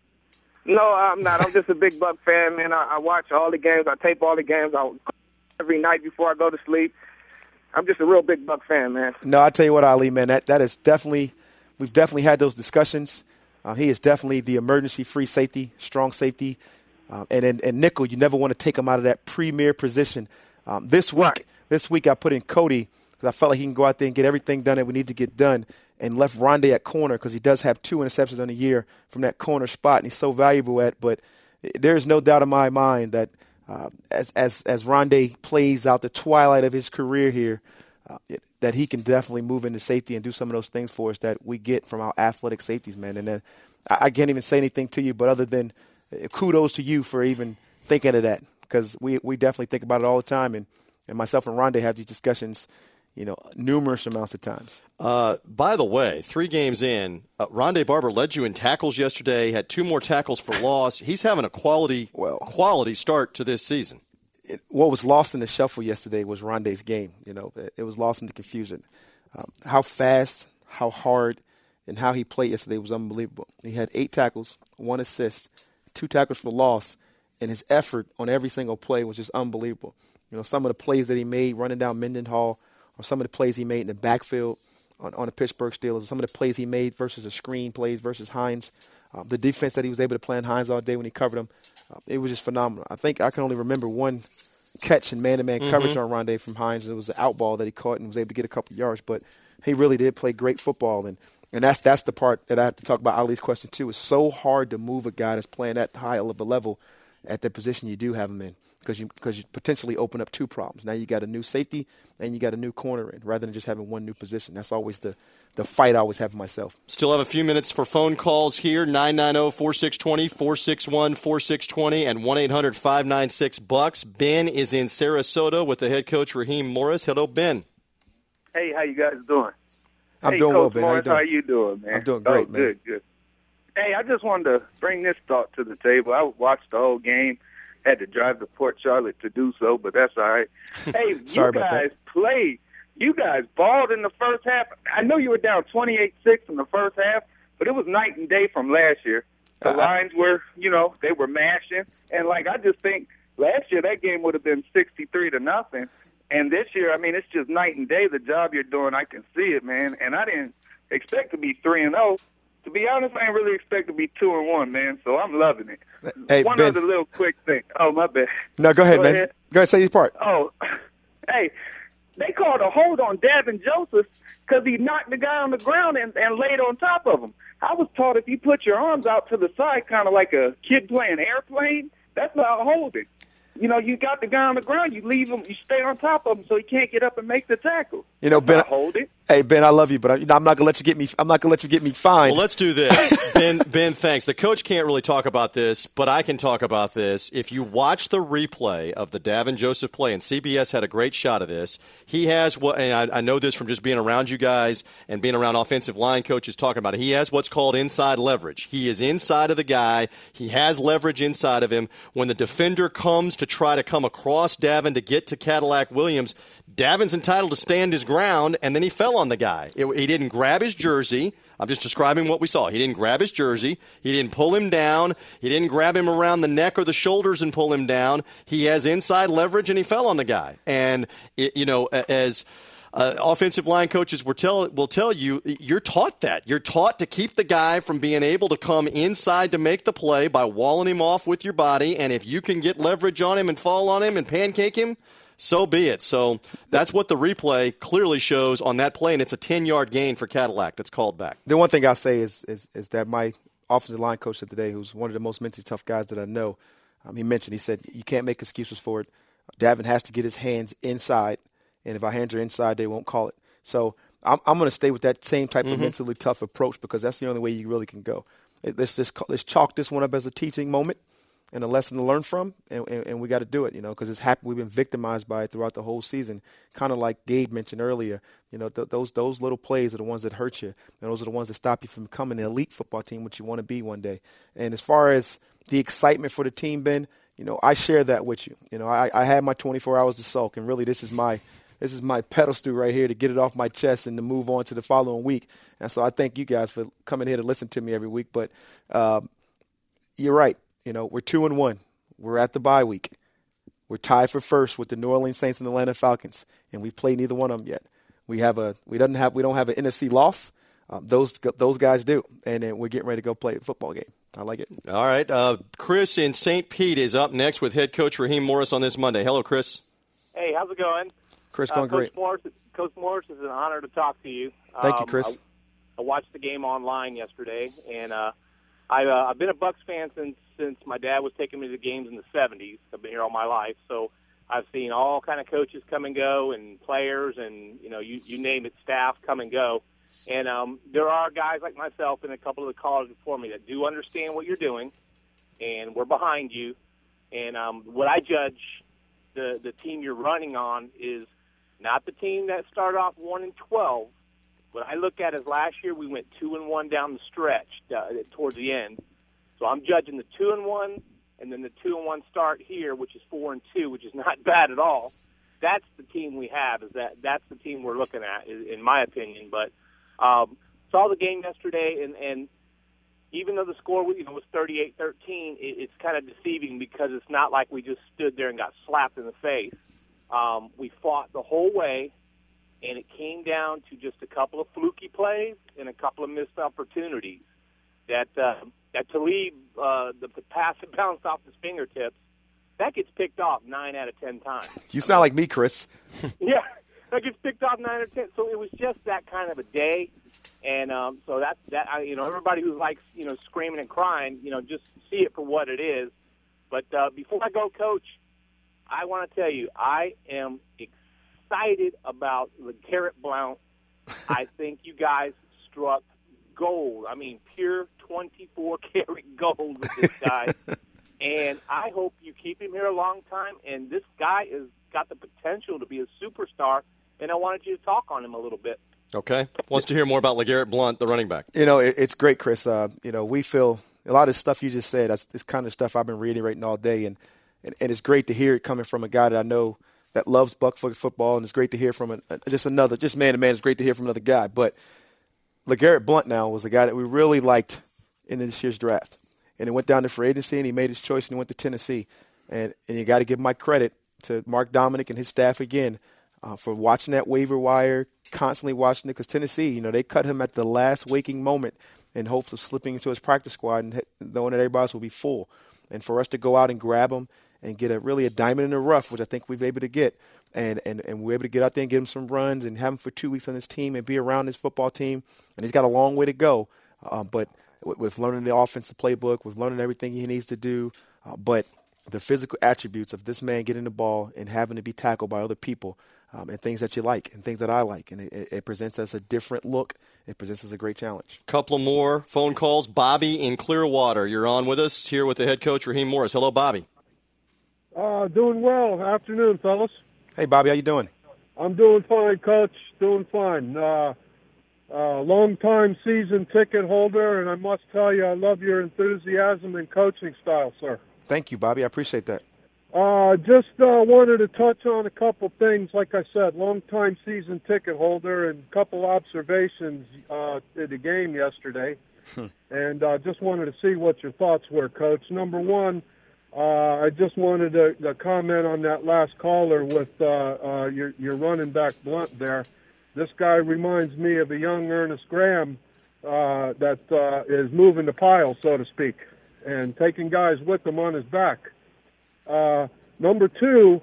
No, I'm not. I'm just a big Buck fan, man. I watch all the games. I tape all the games every night before I go to sleep. I'm just a real big Buck fan, man. No, I tell you what, Ali, man, that is definitely – we've definitely had those discussions. He is definitely the emergency free safety, strong safety. And nickel, you never want to take him out of that premier position. This week I put in Cody – I felt like he can go out there and get everything done that we need to get done, and left Rondé at corner because he does have 2 interceptions on the year from that corner spot, and he's so valuable at. But there is no doubt in my mind that as Rondé plays out the twilight of his career here, that he can definitely move into safety and do some of those things for us that we get from our athletic safeties, man. And then I can't even say anything to you, but other than kudos to you for even thinking of that, because we definitely think about it all the time, and myself and Rondé have these discussions, numerous amounts of times. By the way, 3 games in, Rondé Barber led you in tackles yesterday, had 2 more tackles for loss. He's having a quality start to this season. What was lost in the shuffle yesterday was Rondé's game. It was lost in the confusion. How fast, how hard, and how he played yesterday was unbelievable. He had 8 tackles, 1 assist, 2 tackles for loss, and his effort on every single play was just unbelievable. Some of the plays that he made running down Mendenhall, or some of the plays he made in the backfield on the Pittsburgh Steelers, some of the plays he made versus the screen plays versus Hines, the defense that he was able to play on Hines all day when he covered him, it was just phenomenal. I think I can only remember one catch in man-to-man coverage on Rondé from Hines. It was the out ball that he caught and was able to get a couple yards, but he really did play great football, and that's the part that I have to talk about Ali's question too. It's so hard to move a guy that's playing that high of a level at the position you do have him in, because you potentially open up 2 problems. Now you got a new safety and you got a new corner in, rather than just having one new position. That's always the fight I always have for myself. Still have a few minutes for phone calls here, 990-4620, 461-4620, and 1-800-596-BUCKS. Ben is in Sarasota with the head coach, Raheem Morris. Hello, Ben. Hey, how you guys doing? I'm doing well, Ben. Morris, how you doing, man? I'm doing great, man. Good. Hey, I just wanted to bring this thought to the table. I watched the whole game. Had to drive to Port Charlotte to do so, but that's all right. Hey, you guys played. You guys balled in the first half. I know you were down 28-6 in the first half, but it was night and day from last year. The lines were, they were mashing. And, I just think last year that game would have been 63-0. And this year, it's just night and day. The job you're doing, I can see it, man. And I didn't expect to be 3-0. To be honest, I didn't really expect to be 2-1, man. So I'm loving it. Hey, One Ben. other little quick thing. Oh, my bad. No, go ahead, man. Go ahead, say your part. Oh, hey, They called a hold on Davin Joseph because he knocked the guy on the ground and laid on top of him. I was taught if you put your arms out to the side, kind of like a kid playing airplane, that's not holding. You know, you got the guy on the ground, you leave him, you stay on top of him so he can't get up and make the tackle. You know, Ben, hold it. Hey, Ben, I love you, but I'm not gonna let you get me. I'm not gonna let you get me fined. Well, let's do this. Ben, thanks. The coach can't really talk about this, but I can talk about this. If you watch the replay of the Davin Joseph play, and CBS had a great shot of this, he has what, and I know this from just being around you guys and being around offensive line coaches talking about it. He has what's called inside leverage. He is inside of the guy. He has leverage inside of him. When the defender comes to try to come across Davin to get to Cadillac Williams, Davin's entitled to stand his ground, and then he fell on the guy. He didn't grab his jersey. I'm just describing what we saw. He didn't grab his jersey. He didn't pull him down. He didn't grab him around the neck or the shoulders and pull him down. He has inside leverage, and he fell on the guy. And, as offensive line coaches will tell you, you're taught that. You're taught to keep the guy from being able to come inside to make the play by walling him off with your body, and if you can get leverage on him and fall on him and pancake him, so be it. So that's what the replay clearly shows on that play, and it's a 10-yard gain for Cadillac that's called back. The one thing I'll say is that my offensive line coach today, who's one of the most mentally tough guys that I know, he said, you can't make excuses for it. Davin has to get his hands inside, and if our hands are inside, they won't call it. So I'm going to stay with that same type of mentally tough approach because that's the only way you really can go. Let's chalk this one up as a teaching moment and a lesson to learn from, and we got to do it, because it's happened. We've been victimized by it throughout the whole season, kind of like Gabe mentioned earlier. Those little plays are the ones that hurt you, and those are the ones that stop you from becoming an elite football team, which you want to be one day. And as far as the excitement for the team, Ben, I share that with you. I had my 24 hours to sulk, and really this is my pedestal right here to get it off my chest and to move on to the following week. And so I thank you guys for coming here to listen to me every week. But you're right. We're 2-1. We're at the bye week. We're tied for first with the New Orleans Saints and the Atlanta Falcons, and we've played neither one of them yet. We don't have an NFC loss. Those guys do, and then we're getting ready to go play a football game. I like it. All right, Chris in St. Pete is up next with head coach Raheem Morris on this Monday. Hello, Chris. Hey, how's it going? Chris, going great. Coach Morris, it's an honor to talk to you. Thank you, Chris. I watched the game online yesterday, and I've been a Bucs fan since my dad was taking me to the games in the 70s. I've been here all my life, so I've seen all kind of coaches come and go, and players, and you name it, staff come and go. And there are guys like myself and a couple of the callers before me that do understand what you're doing, and we're behind you. And what I judge the team you're running on is not the team that started off 1-12. What I look at is last year we went 2-1 down the stretch towards the end. So I'm judging the 2-1 and then the 2-1 start here, which is 4-2, which is not bad at all. That's the team we have. That's the team we're looking at, in my opinion. But saw the game yesterday, and even though the score was 38-13, it's kind of deceiving because it's not like we just stood there and got slapped in the face. We fought the whole way, and it came down to just a couple of fluky plays and a couple of missed opportunities. That Talib, the pass that bounced off his fingertips, that gets picked off 9 out of 10 times. You sound like me, Chris. Yeah, that gets picked off 9 out of 10. So it was just that kind of a day, and so that everybody who likes screaming and crying, just see it for what it is. But before I go, Coach, I want to tell you I am excited about LeGarrette Blount. I think you guys struck gold. I mean, pure 24-karat gold with this guy. And I hope you keep him here a long time. And this guy has got the potential to be a superstar. And I wanted you to talk on him a little bit. Okay. Wants to hear more about LeGarrette Blount, the running back. It's great, Chris. We feel a lot of stuff you just said. That's this kind of stuff I've been reiterating all day. And it's great to hear it coming from a guy that I know that loves Buckfoot football. And it's great to hear from just man to man. It's great to hear from another guy. But LeGarrette Blount now was a guy that we really liked in this year's draft. And he went down to free agency, and he made his choice, and he went to Tennessee. And you got to give my credit to Mark Dominic and his staff again for watching that waiver wire, constantly watching it, because Tennessee, they cut him at the last waking moment in hopes of slipping into his practice squad and knowing that everybody else will be full. And for us to go out and grab him and get really a diamond in the rough, which I think we've been able to get. And we're able to get out there and get him some runs and have him for 2 weeks on this team and be around this football team. And he's got a long way to go. But with learning the offensive playbook, with learning everything he needs to do, but the physical attributes of this man getting the ball and having to be tackled by other people, and things that you like and things that I like. And it presents us a different look. It presents us a great challenge. Couple more phone calls. Bobby in Clearwater. You're on with us here with the head coach, Raheem Morris. Hello, Bobby. Doing well. Afternoon, fellas. Hey, Bobby. How you doing? I'm doing fine, Coach. Doing fine. Long-time season ticket holder, and I must tell you, I love your enthusiasm and coaching style, sir. Thank you, Bobby. I appreciate that. Just wanted to touch on a couple things. Like I said, long-time season ticket holder, and a couple observations at the game yesterday. And just wanted to see what your thoughts were, Coach. Number one, I just wanted to comment on that last caller with your running back Blunt there. This guy reminds me of a young Ernest Graham that is moving the pile, so to speak, and taking guys with him on his back. Number two,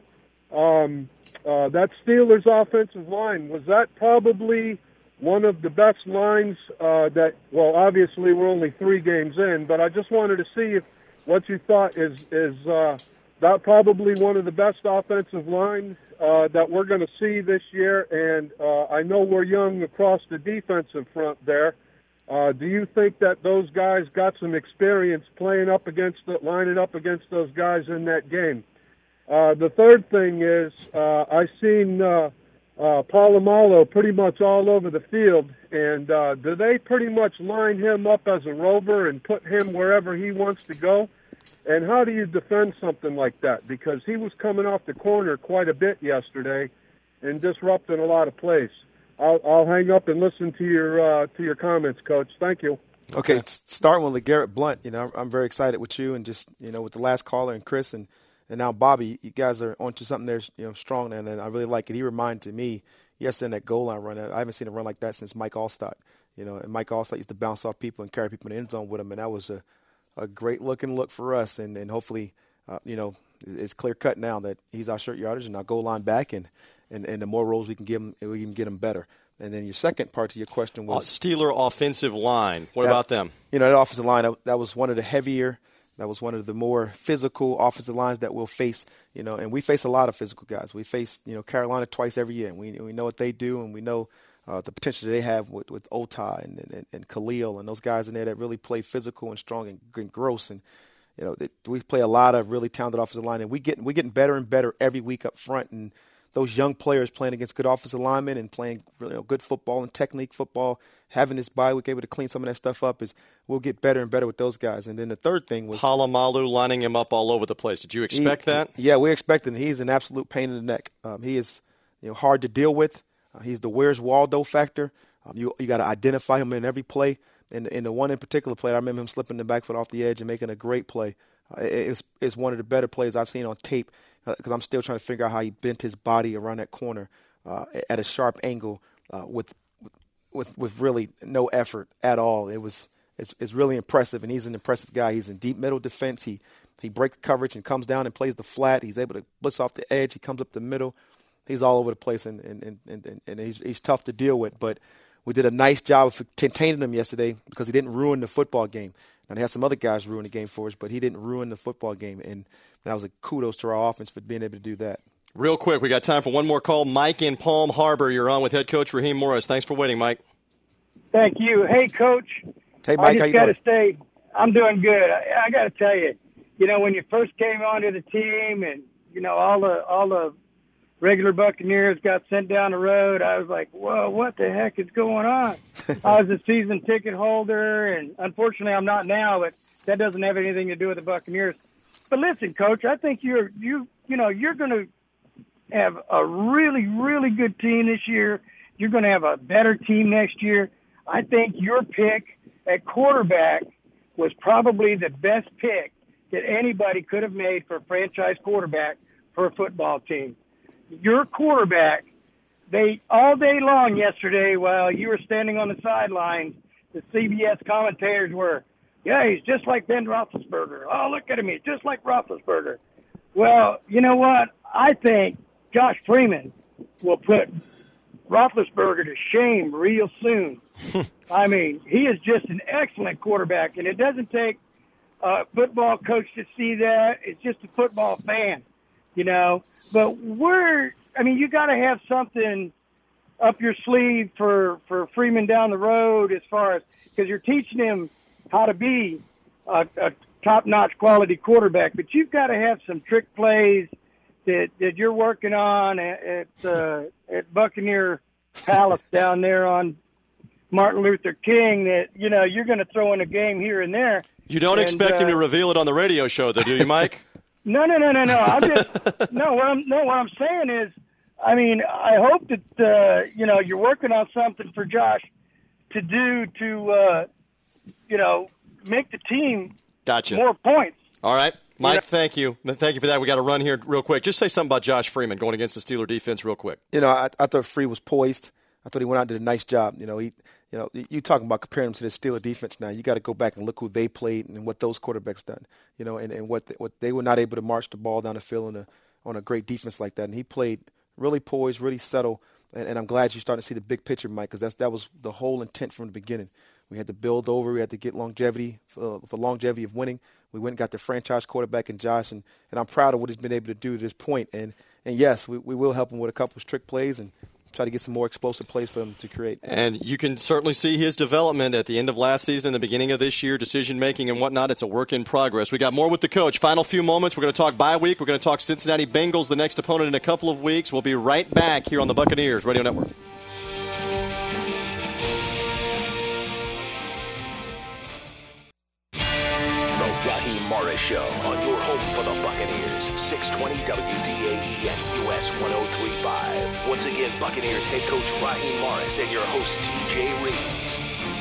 that Steelers offensive line, was that probably one of the best lines that, well, obviously we're only 3 games in, but I just wanted to see what you thought is that probably one of the best offensive lines that we're going to see this year. And I know we're young across the defensive front there. Do you think that those guys got some experience lining up against those guys in that game? The third thing is I've seen Polamalu pretty much all over the field, and do they pretty much line him up as a rover and put him wherever he wants to go? And how do you defend something like that? Because he was coming off the corner quite a bit yesterday and disrupting a lot of plays. I'll hang up and listen to your comments, Coach. Thank you. Okay, starting with LeGarrette Blunt, I'm very excited with you and just, with the last caller and Chris and now Bobby, you guys are onto something there, strong, and I really like it. He reminded me yesterday in that goal line run. I haven't seen a run like that since Mike Allstott. And Mike Allstott used to bounce off people and carry people in the end zone with him, and that was a great-looking look for us. And hopefully, it's clear-cut now that he's our short yardage and our goal line back, and the more roles we can give him, we can get him better. And then your second part to your question was Steeler offensive line. What about them? That offensive line, that was one of the heavier. That was one of the more physical offensive lines that we'll face, and we face a lot of physical guys. We face, Carolina twice every year, and we know what they do, and we know the potential that they have with Otai and Khalil and those guys in there that really play physical and strong and gross. And, we play a lot of really talented offensive line, and we're getting better and better every week up front. And those young players playing against good offensive linemen and playing good football and technique football, having this bye week able to clean some of that stuff up, we'll get better and better with those guys. And then the third thing was Polamalu lining him up all over the place. Did you expect that? Yeah, we expected. He's an absolute pain in the neck. He is hard to deal with. He's the Where's Waldo factor. You got to identify him in every play. And in the one in particular play, I remember him slipping the back foot off the edge and making a great play. It's one of the better plays I've seen on tape because I'm still trying to figure out how he bent his body around that corner at a sharp angle with really no effort at all. It's really impressive, and he's an impressive guy. He's in deep middle defense. He breaks coverage and comes down and plays the flat. He's able to blitz off the edge. He comes up the middle. He's all over the place, and he's tough to deal with. But we did a nice job of containing him yesterday because he didn't ruin the football game. Now, they had some other guys ruin the game for us, but he didn't ruin the football game, and that was a kudos to our offense for being able to do that. Real quick, we got time for one more call. Mike in Palm Harbor, you're on with head coach Raheem Morris. Thanks for waiting, Mike. Thank you. Hey, Coach. Hey, Mike, how you doing? I'm doing good. I got to tell you, when you first came onto the team and, all the regular Buccaneers got sent down the road, I was like, whoa, what the heck is going on? I was a season ticket holder, and unfortunately I'm not now, but that doesn't have anything to do with the Buccaneers. But listen, Coach, I think you're going to have a really, really good team this year. You're going to have a better team next year. I think your pick at quarterback was probably the best pick that anybody could have made for a franchise quarterback for a football team. Your quarterback, all day long yesterday while you were standing on the sidelines, the CBS commentators were, yeah, he's just like Ben Roethlisberger. Oh, look at him. He's just like Roethlisberger. Well, you know what? I think Josh Freeman will put Roethlisberger to shame real soon. I mean, he is just an excellent quarterback, and it doesn't take a football coach to see that. It's just a football fan, you know. But you got to have something up your sleeve for Freeman down the road as far as – because you're teaching him how to be a top-notch quality quarterback, but you've got to have some trick plays that you're working on at Buccaneer Palace down there on Martin Luther King that, you know, you're going to throw in a game here and there. You don't expect him to reveal it on the radio show, though, do you, Mike? No. What I'm saying is, I mean, I hope that, you're working on something for Josh to do to, make the team gotcha. More points. All right. Mike, thank you. Thank you for that. We got to run here real quick. Just say something about Josh Freeman going against the Steeler defense real quick. You know, I thought Free was poised. I thought he went out and did a nice job. You talking about comparing him to the Steeler defense now. You got to go back and look who they played and what those quarterbacks done. You know, and what they were not able to march the ball down the field on a great defense like that. And he played really poised, really subtle. And I'm glad you're starting to see the big picture, Mike, because that was the whole intent from the beginning. We had to build over. We had to get longevity for longevity of winning. We went and got the franchise quarterback in Josh, and I'm proud of what he's been able to do to this point. And yes, we will help him with a couple of trick plays and try to get some more explosive plays for him to create. And you can certainly see his development at the end of last season and the beginning of this year, decision-making and whatnot. It's a work in progress. We got more with the coach. Final few moments. We're going to talk bye week. We're going to talk Cincinnati Bengals, the next opponent in a couple of weeks. We'll be right back here on the Buccaneers Radio Network. Morris Show on your home for the Buccaneers. 620 WDAEN US 1035. Once again, Buccaneers head coach Raheem Morris and your host TJ Reeves.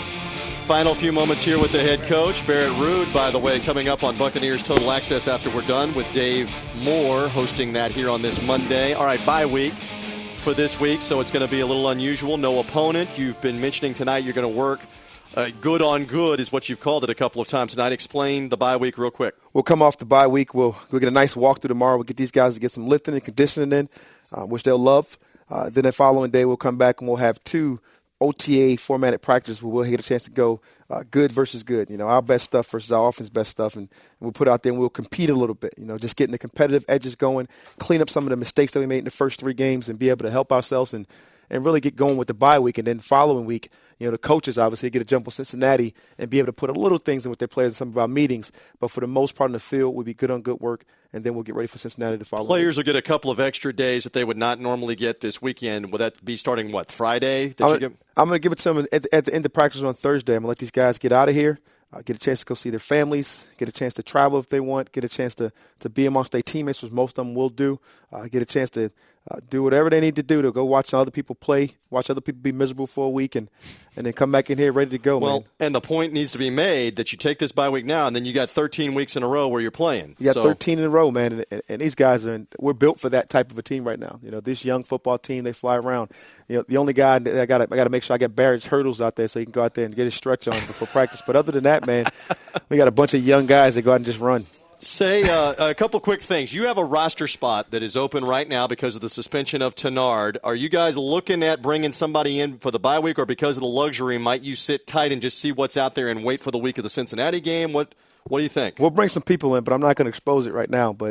Final few moments here with the head coach, Barrett Ruud, by the way, coming up on Buccaneers Total Access after we're done with Dave Moore hosting that here on this Monday. All right, bye week for this week, so it's going to be a little unusual. No opponent. You've been mentioning tonight you're going to work good on good is what you've called it a couple of times tonight. Explain the bye week real quick. We'll come off the bye week. We'll get a nice walkthrough tomorrow. We'll get these guys to get some lifting and conditioning in, which they'll love. Then the following day we'll come back and we'll have 2 OTA formatted practices where we'll get a chance to go good versus good. You know, our best stuff versus our offense best stuff. And we'll put out there and we'll compete a little bit. You know, just getting the competitive edges going, clean up some of the mistakes that we made in the first 3 games and be able to help ourselves and really get going with the bye week. And then following week, you know, the coaches obviously get a jump on Cincinnati and be able to put a little things in with their players in some of our meetings. But for the most part in the field, we'll be good on good work, and then we'll get ready for Cincinnati to follow. Players will get a couple of extra days that they would not normally get this weekend. Will that be starting, Friday? I'm going to give it to them at the end of practice on Thursday. I'm going to let these guys get out of here, get a chance to go see their families, get a chance to travel if they want, get a chance to be amongst their teammates, which most of them will do, get a chance to do whatever they need to do to go watch other people play, watch other people be miserable for a week, and then come back in here ready to go. Well, man. And the point needs to be made that you take this bye week now, and then you got 13 weeks in a row where you're playing. You got 13 in a row, man, and these guys we're built for that type of a team right now. You know, this young football team, they fly around. You know, the only guy I got to make sure I get Barrett's hurdles out there so he can go out there and get his stretch on before practice. But other than that, man, we got a bunch of young guys that go out and just run. Say a couple quick things. You have a roster spot that is open right now because of the suspension of Tenard. Are you guys looking at bringing somebody in for the bye week, or because of the luxury, might you sit tight and just see what's out there and wait for the week of the Cincinnati game? What do you think? We'll bring some people in, but I'm not going to expose it right now.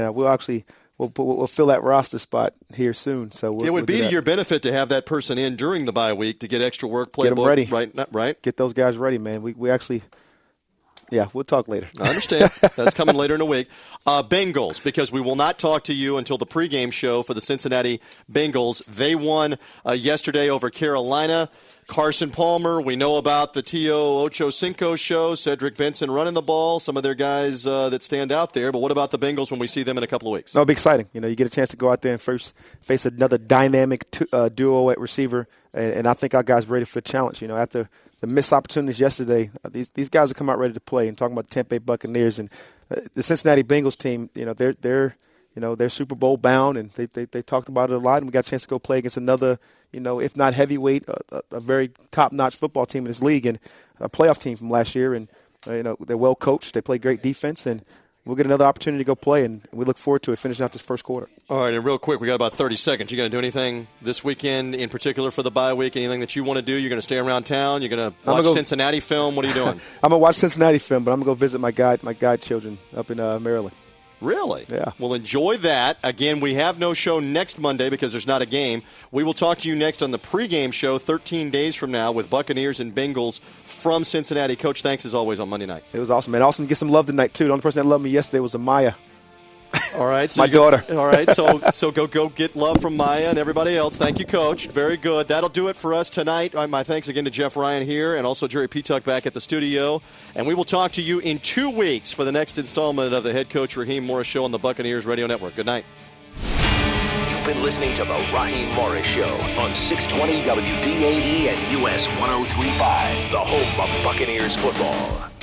We'll fill that roster spot here soon. So it would be to your benefit to have that person in during the bye week to get extra work. Get them ready, right? Get those guys ready, man. We actually. Yeah, we'll talk later. I understand. That's coming later in the week. Bengals, because we will not talk to you until the pregame show for the Cincinnati Bengals. They won yesterday over Carolina. Carson Palmer, we know about the Tio Ocho Cinco show, Cedric Benson running the ball, some of their guys that stand out there. But what about the Bengals when we see them in a couple of weeks? No, it'll be exciting. You know, you get a chance to go out there and first face another dynamic duo at receiver, and I think our guys are ready for the challenge. You know, after the missed opportunities yesterday, these guys have come out ready to play. And talking about the Tampa Bay Buccaneers and the Cincinnati Bengals team, you know, they're Super Bowl bound, and they talked about it a lot. And we got a chance to go play against another, you know, if not heavyweight, a very top-notch football team in this league, and a playoff team from last year. And you know, they're well coached. They play great defense, and we'll get another opportunity to go play, and we look forward to it finishing out this first quarter. All right, and real quick, we got about 30 seconds. You going to do anything this weekend in particular for the bye week? Anything that you want to do? You're going to stay around town? You're going to watch Cincinnati film? What are you doing? I'm going to watch Cincinnati film, but I'm going to go visit my godchildren up in Maryland. Really? Yeah. Well, enjoy that. Again, we have no show next Monday because there's not a game. We will talk to you next on the pregame show 13 days from now with Buccaneers and Bengals from Cincinnati. Coach, thanks as always on Monday night. It was awesome, man. Awesome to get some love tonight, too. The only person that loved me yesterday was Amaya. All right. So my daughter. All right. So go get love from Maya and everybody else. Thank you, Coach. Very good. That'll do it for us tonight. My thanks again to Jeff Ryan here and also Jerry Petuck back at the studio. And we will talk to you in 2 weeks for the next installment of the Head Coach Raheem Morris Show on the Buccaneers Radio Network. Good night. You've been listening to the Raheem Morris Show on 620 WDAE and US 103.5, the home of Buccaneers football.